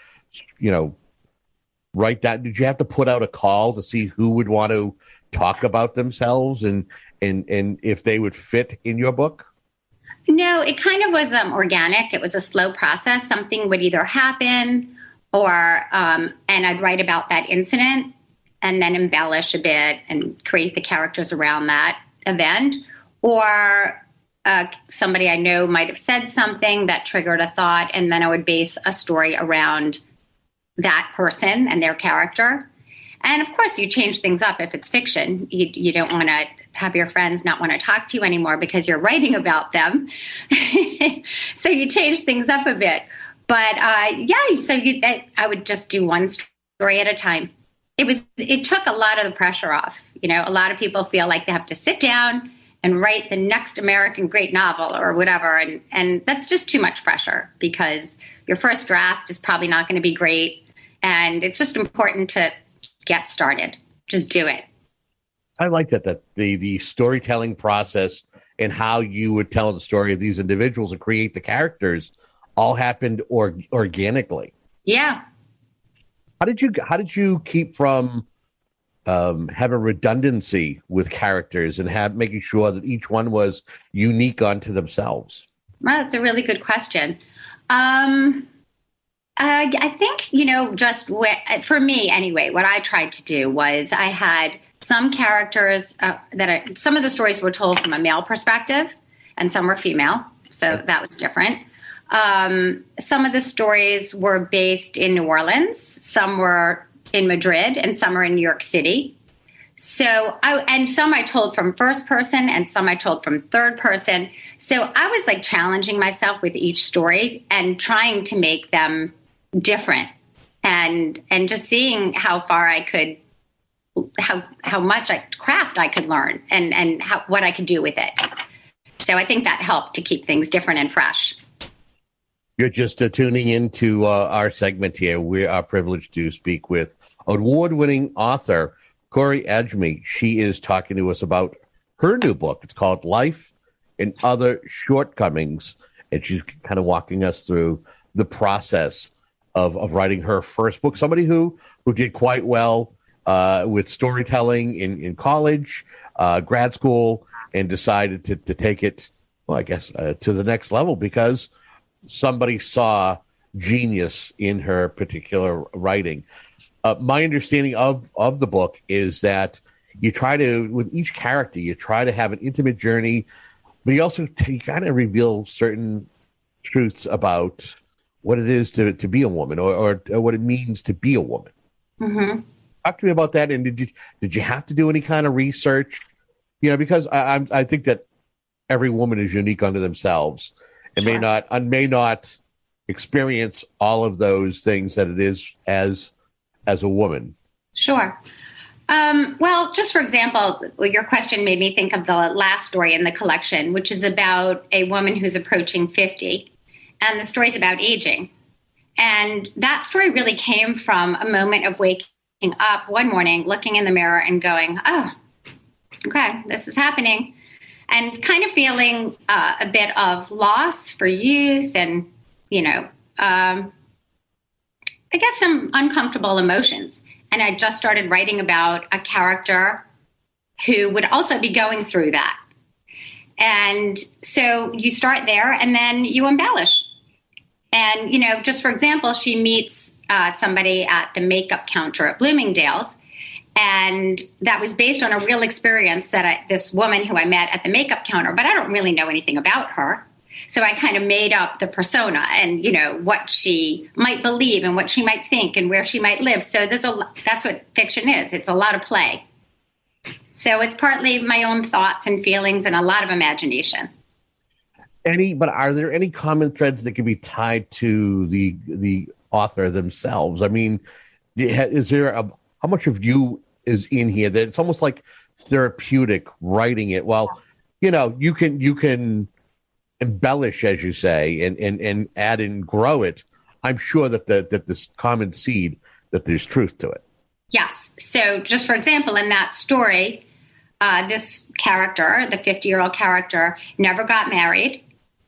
write that? Did you have to put out a call to see who would want to talk about themselves and if they would fit in your book? No, it kind of was organic. It was a slow process. Something would either happen or, and I'd write about that incident and then embellish a bit and create the characters around that event. Or somebody I know might have said something that triggered a thought, and then I would base a story around that person and their character. And of course, you change things up if it's fiction. You don't want to have your friends not want to talk to you anymore because you're writing about them. So you change things up a bit. But I would just do one story at a time. It took a lot of the pressure off. A lot of people feel like they have to sit down and write the next American great novel or whatever. And that's just too much pressure because your first draft is probably not going to be great. And it's just important to get started. Just do it. I like that the storytelling process and how you would tell the story of these individuals and create the characters all happened organically. Yeah. How did you keep from having redundancy with characters and making sure that each one was unique unto themselves? Well, that's a really good question. I think, for me anyway, what I tried to do was I had some characters some of the stories were told from a male perspective and some were female. So that was different. Some of the stories were based in New Orleans, some were in Madrid, and some are in New York City. So, some I told from first person and some I told from third person. So I was challenging myself with each story and trying to make them different and just seeing how far I could, how much craft I could learn and what I could do with it. So I think that helped to keep things different and fresh. You're just tuning into our segment here. We are privileged to speak with award-winning author Cori Agyeman. She is talking to us about her new book. It's called Life and Other Shortcomings, and she's kind of walking us through the process of writing her first book. Somebody who did quite well with storytelling in college, grad school, and decided to take it, to the next level because somebody saw genius in her particular writing. My understanding of the book is that you try to, with each character, you try to have an intimate journey, but you also kind of reveal certain truths about what it is to be a woman or what it means to be a woman. Mm-hmm. Talk to me about that. And did you have to do any kind of research? Because I think that every woman is unique unto themselves and may not experience all of those things that it is as a woman. Sure. Well, just for example, your question made me think of the last story in the collection, which is about a woman who's approaching 50. And the story's about aging. And that story really came from a moment of waking up one morning, looking in the mirror and going, oh, okay, this is happening. And kind of feeling a bit of loss for youth and, I guess some uncomfortable emotions. And I just started writing about a character who would also be going through that. And so you start there and then you embellish. And, just for example, she meets somebody at the makeup counter at Bloomingdale's. And that was based on a real experience that this woman who I met at the makeup counter, but I don't really know anything about her. So I kind of made up the persona and, what she might believe and what she might think and where she might live. So that's what fiction is. It's a lot of play. So it's partly my own thoughts and feelings and a lot of imagination. But are there any common threads that can be tied to the author themselves? I mean, is there how much of you is in here that it's almost like therapeutic writing it? Well, you can embellish, as you say, and add and grow it. I'm sure that this common seed, that there's truth to it. Yes. So just for example, in that story, this character, the 50-year-old character, never got married.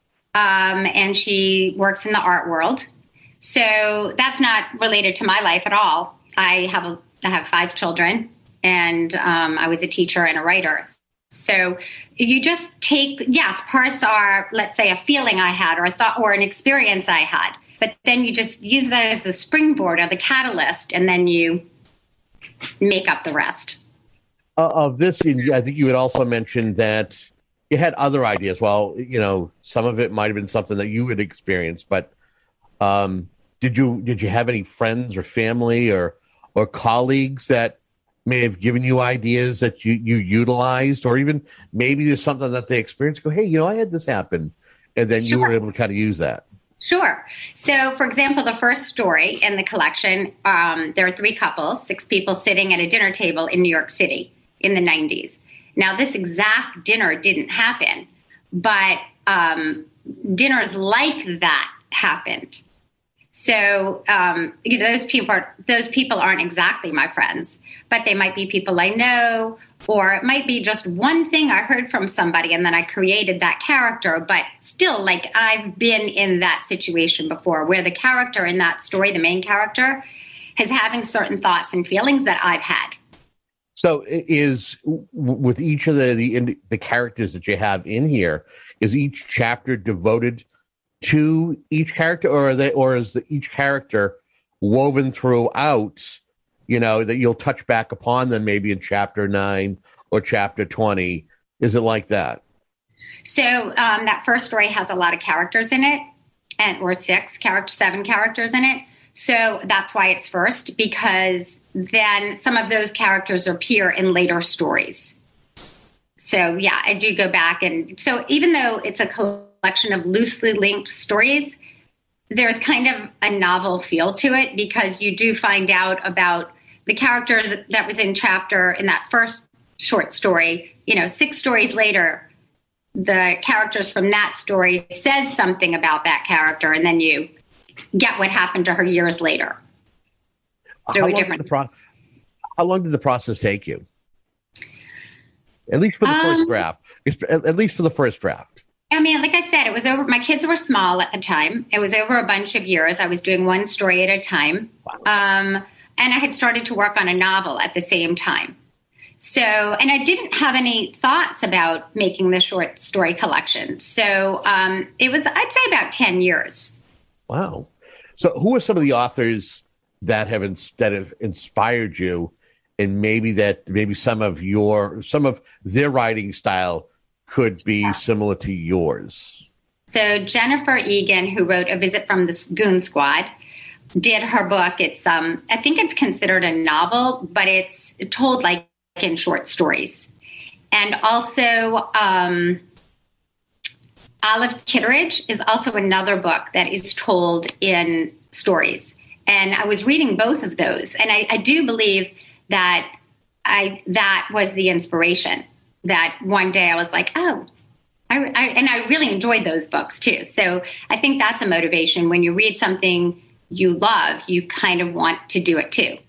And she works in the art world. So that's not related to my life at all. I have 5 children, and I was a teacher and a writer. So you just take, parts are, let's say, a feeling I had or a thought or an experience I had. But then you just use that as the springboard or the catalyst, and then you make up the rest. Of this, I think you had also mentioned that you had other ideas. Well, some of it might have been something that you had experienced, but did you have any friends or family or colleagues that may have given you ideas that you utilized, or even maybe there's something that they experienced? Go, hey, I had this happen, and then you were able to kind of use that. Sure. So, for example, the first story in the collection, there are 3 couples, 6 people sitting at a dinner table in New York City in the 90s. Now, this exact dinner didn't happen, but dinners like that happened. So those people aren't exactly my friends, but they might be people I know, or it might be just one thing I heard from somebody and then I created that character. But still, like, I've been in that situation before where the character in that story, the main character, is having certain thoughts and feelings that I've had. So is with each of the characters that you have in here, is each chapter devoted to each character, or is each character woven throughout, that you'll touch back upon them maybe in chapter 9 or chapter 20? Is it like that? So that first story has a lot of characters in it, or 7 characters in it. So that's why it's first, because then some of those characters appear in later stories. So, I do go back. And so even though it's a collection of loosely linked stories, there's kind of a novel feel to it, because you do find out about the characters that was in that first short story. 6 stories later, the characters from that story says something about that character, and then you get what happened to her years later. How long did the process take you? At least for the first draft. At least for the first draft. I mean, like I said, it was over. My kids were small at the time. It was over a bunch of years. I was doing one story at a time. Wow. And I had started to work on a novel at the same time. So, and I didn't have any thoughts about making the short story collection. So it was, I'd say, about 10 years. Wow. So who are some of the authors that have inspired you, and maybe some of their writing style could be similar to yours? So Jennifer Egan, who wrote A Visit from the Goon Squad, did her book. It's I think it's considered a novel, but it's told like in short stories. And also Olive Kitteridge is also another book that is told in stories. And I was reading both of those, and I do believe that that was the inspiration. That one day I was like, oh, I really enjoyed those books too. So I think that's a motivation when you read something you love, you kind of want to do it too.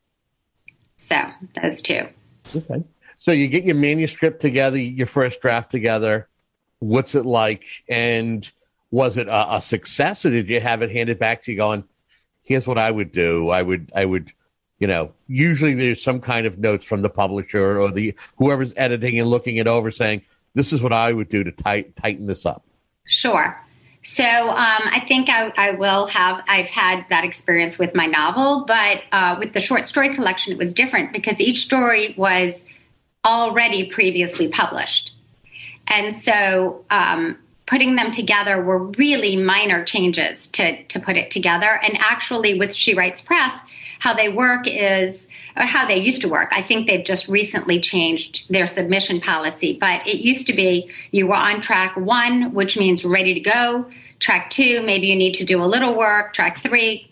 So those two. Okay. So you get your manuscript together, your first draft together. What's it like? And was it a success, or did you have it handed back to you going, here's what I would do? I would, usually there's some kind of notes from the publisher or whoever's editing and looking it over saying, this is what I would do to tighten this up. Sure. So I think I've had that experience with my novel, but with the short story collection, it was different because each story was already previously published. And so putting them together were really minor changes to put it together. And actually with She Writes Press, how they work is, or how they used to work, I think they've just recently changed their submission policy. But it used to be you were on track 1, which means ready to go. Track 2, maybe you need to do a little work. Track 3,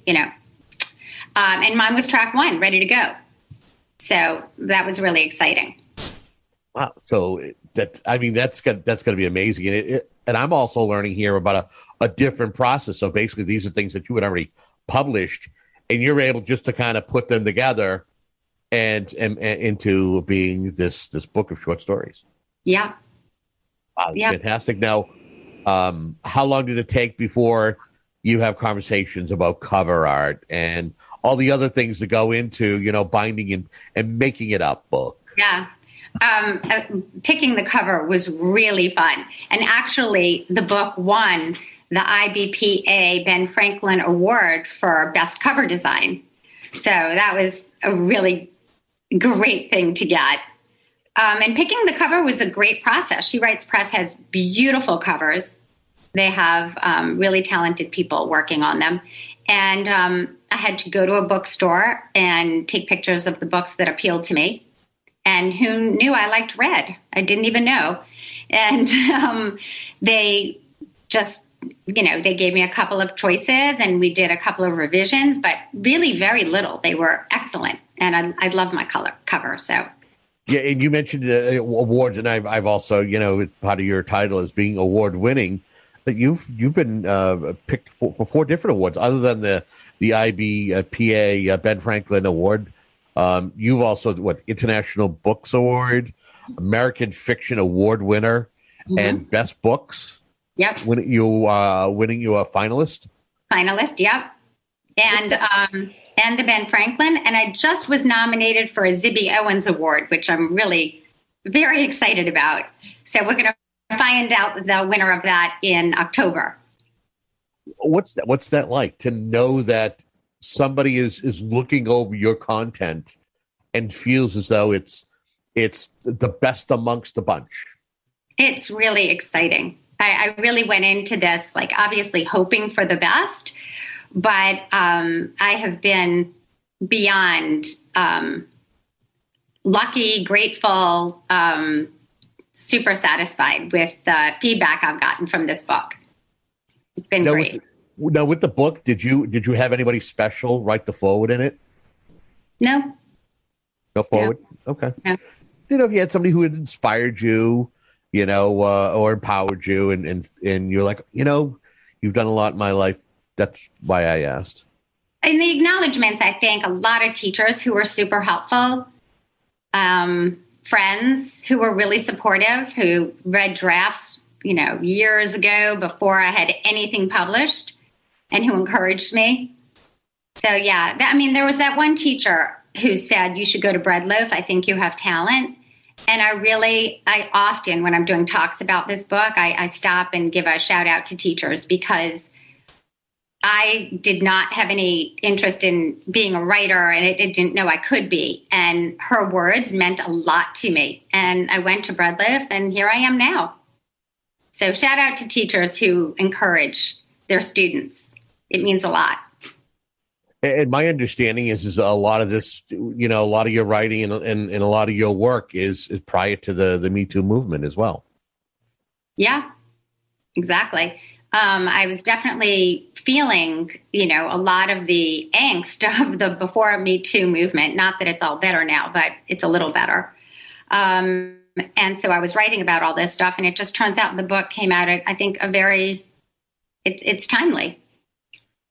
and mine was track 1, ready to go. So that was really exciting. Wow. So that's going to be amazing. And I'm also learning here about a different process. So basically these are things that you had already published, and you're able just to kind of put them together and into being this book of short stories. Yeah. Wow, that's fantastic. Now, how long did it take before you have conversations about cover art and all the other things that go into, binding and making it up book? Yeah. Picking the cover was really fun. And actually, the book won the IBPA Ben Franklin Award for Best Cover Design. So that was a really great thing to get. And picking the cover was a great process. She Writes Press has beautiful covers. They have really talented people working on them. And I had to go to a bookstore and take pictures of the books that appealed to me. And who knew I liked red? I didn't even know. And they just, they gave me a couple of choices and we did a couple of revisions, but really very little. They were excellent. And I love my cover. So. Yeah, and you mentioned awards, and I've also, part of your title is being award winning. But you've been picked for 4 different awards, other than the IBPA Ben Franklin Award. You've also International Books Award, American Fiction Award winner, and Best Books. Yep. Winning you a finalist. Finalist, yep. And the Ben Franklin, and I just was nominated for a Zibby Owens Award, which I'm really very excited about. So we're going to find out the winner of that in October. What's that like to know that somebody is looking over your content and feels as though it's the best amongst the bunch? It's really exciting. I really went into this, obviously hoping for the best, but I have been beyond lucky, grateful, super satisfied with the feedback I've gotten from this book. It's been great. Now, with the book, did you have anybody special write the foreword in it? No. No foreword? No. Okay. No. If you had somebody who had inspired you, or empowered you, and you're like, you've done a lot in my life. That's why I asked. In the acknowledgments, I think a lot of teachers who were super helpful, friends who were really supportive, who read drafts, years ago before I had anything published, and who encouraged me. So, yeah, there was that one teacher who said, you should go to Bread Loaf. I think you have talent. And I often, when I'm doing talks about this book, I stop and give a shout out to teachers, because I did not have any interest in being a writer, and it didn't know I could be. And her words meant a lot to me. And I went to Bread Loaf, and here I am now. So shout out to teachers who encourage their students. It means a lot. And my understanding is a lot of this, a lot of your writing and a lot of your work is prior to the Me Too movement as well. Yeah, exactly. I was definitely feeling, a lot of the angst of the before Me Too movement. Not that it's all better now, but it's a little better. And so I was writing about all this stuff, and it just turns out the book came out at, I think, it's timely.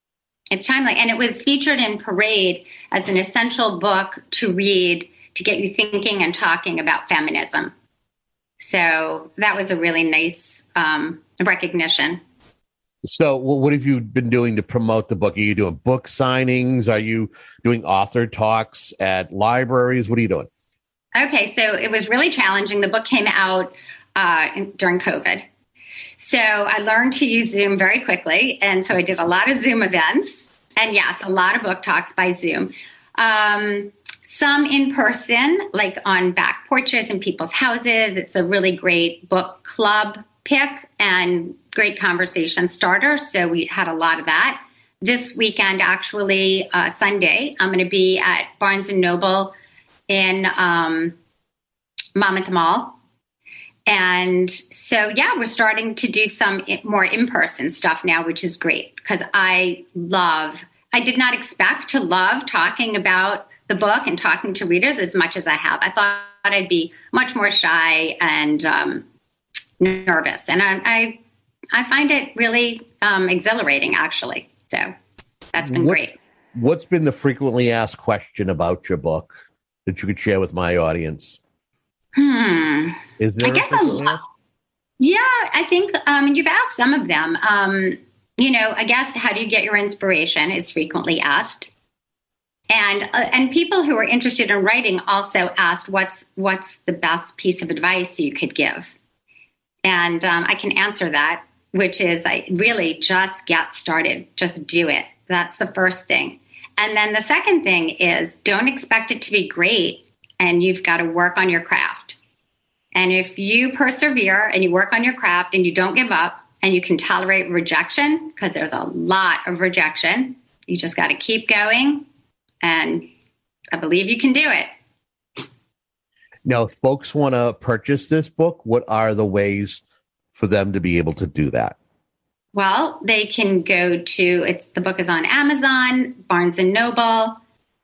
It's timely. And it was featured in Parade as an essential book to read to get you thinking and talking about feminism. So that was a really nice recognition. So what have you been doing to promote the book? Are you doing book signings? Are you doing author talks at libraries? What are you doing? Okay, so it was really challenging. The book came out during COVID. So I learned to use Zoom very quickly. And so I did a lot of Zoom events. And yes, a lot of book talks by Zoom. Some in person, like on back porches in people's houses. It's a really great book club pick and great conversation starter. So we had a lot of that. This weekend, actually, Sunday, I'm going to be at Barnes & Noble in Monmouth Mall. And so, yeah, we're starting to do some more in-person stuff now, which is great because I did not expect to love talking about the book and talking to readers as much as I have. I thought I'd be much more shy and nervous. And I find it really exhilarating, actually. So that's been great. What's been the frequently asked question about your book that you could share with my audience? Is there? I guess a lot. Yeah, I think you've asked some of them. I guess how do you get your inspiration is frequently asked, and people who are interested in writing also asked what's the best piece of advice you could give, and I can answer that, which is I really just get started, just do it. That's the first thing, and then the second thing is don't expect it to be great. And you've got to work on your craft. And if you persevere and you work on your craft and you don't give up and you can tolerate rejection, because there's a lot of rejection, you just got to keep going. And I believe you can do it. Now, if folks want to purchase this book, what are the ways for them to be able to do that? Well, they can go to, the book is on Amazon, Barnes & Noble.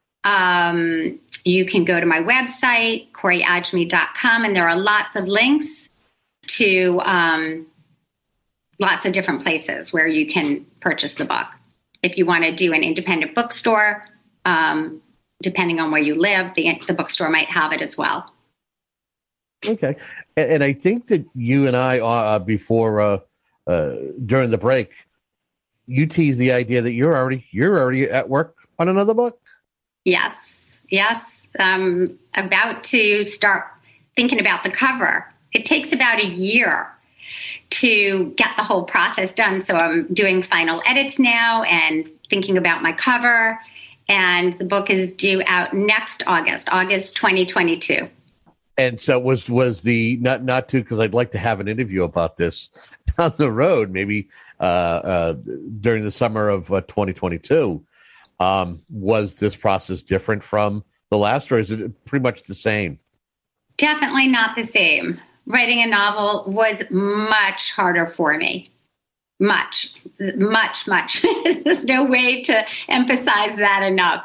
You can go to my website, CoreyAdjmi.com, and there are lots of links to lots of different places where you can purchase the book. If you want to do an independent bookstore, depending on where you live, the bookstore might have it as well. Okay. And I think that you and I, before, during the break, you teased the idea that you're already at work on another book. Yes. About to start thinking about the cover. It takes about a year to get the whole process done. So I'm doing final edits now and thinking about my cover. And the book is due out next August 2022. And so was the not to, because I'd like to have an interview about this down the road, maybe during the summer of 2022. Was this process different from the last, or is it pretty much the same? Definitely not the same. Writing a novel was much harder for me. Much. There's no way to emphasize that enough.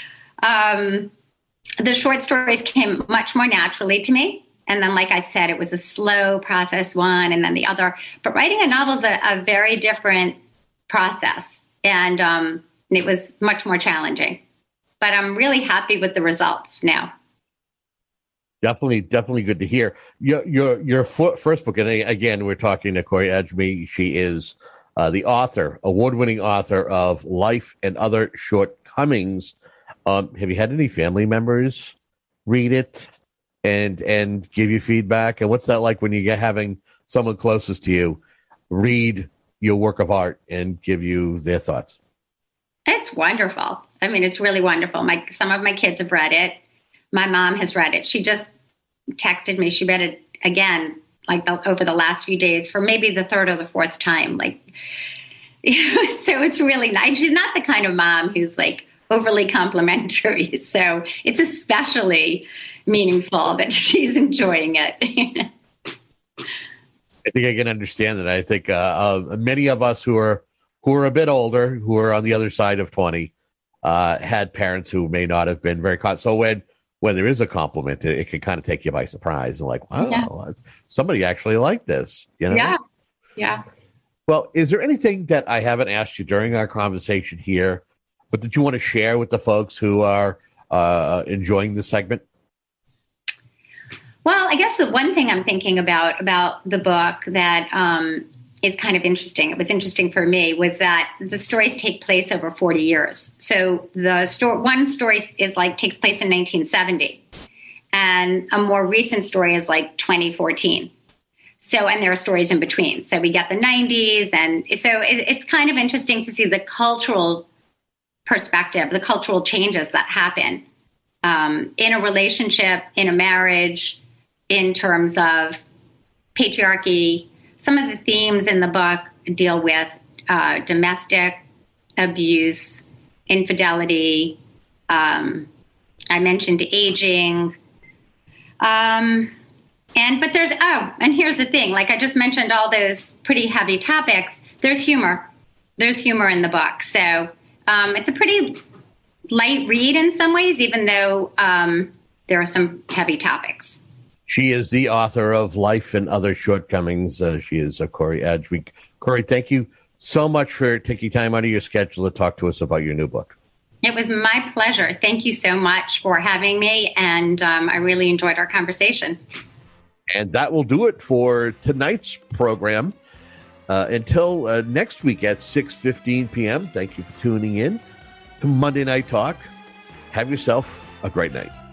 The short stories came much more naturally to me. And then, like I said, it was a slow process, one and then the other. But writing a novel is a very different process. And it was much more challenging. But I'm really happy with the results now. Definitely good to hear. Your first book, and again, we're talking to Corey Adjmi. She is the author, award-winning author of Life and Other Shortcomings. Have you had any family members read it and give you feedback? And what's that like when you get having someone closest to you read your work of art and give you their thoughts? It's wonderful. I mean, it's really wonderful. Some of my kids have read it. My mom has read it. She just texted me. She read it again, over the last few days for maybe the third or the fourth time. So it's really nice. She's not the kind of mom who's overly complimentary. So it's especially meaningful that she's enjoying it. I think I can understand that. I think many of us who are a bit older, who are on the other side of 20, had parents who may not have been very So when there is a compliment, it can kind of take you by surprise. And wow, somebody actually liked this. Yeah. Well, is there anything that I haven't asked you during our conversation here But did you want to share with the folks who are enjoying the segment? Well, I guess the one thing I'm thinking about the book that is kind of interesting, it was interesting for me, was that the stories take place over 40 years. So one story is takes place in 1970, and a more recent story is 2014. So, and there are stories in between. So we get the 90s, and so it's kind of interesting to see the cultural perspective, the cultural changes that happen in a relationship, in a marriage, in terms of patriarchy. Some of the themes in the book deal with domestic abuse, infidelity. I mentioned aging. But there's, and here's the thing, I just mentioned all those pretty heavy topics. There's humor. There's humor in the book. So it's a pretty light read in some ways, even though there are some heavy topics. She is the author of Life and Other Shortcomings. She is Corey Adgwick. Corey, thank you so much for taking time out of your schedule to talk to us about your new book. It was my pleasure. Thank you so much for having me, and I really enjoyed our conversation. And that will do it for tonight's program. Until next week at 6:15 p.m., thank you for tuning in to Monday Night Talk. Have yourself a great night.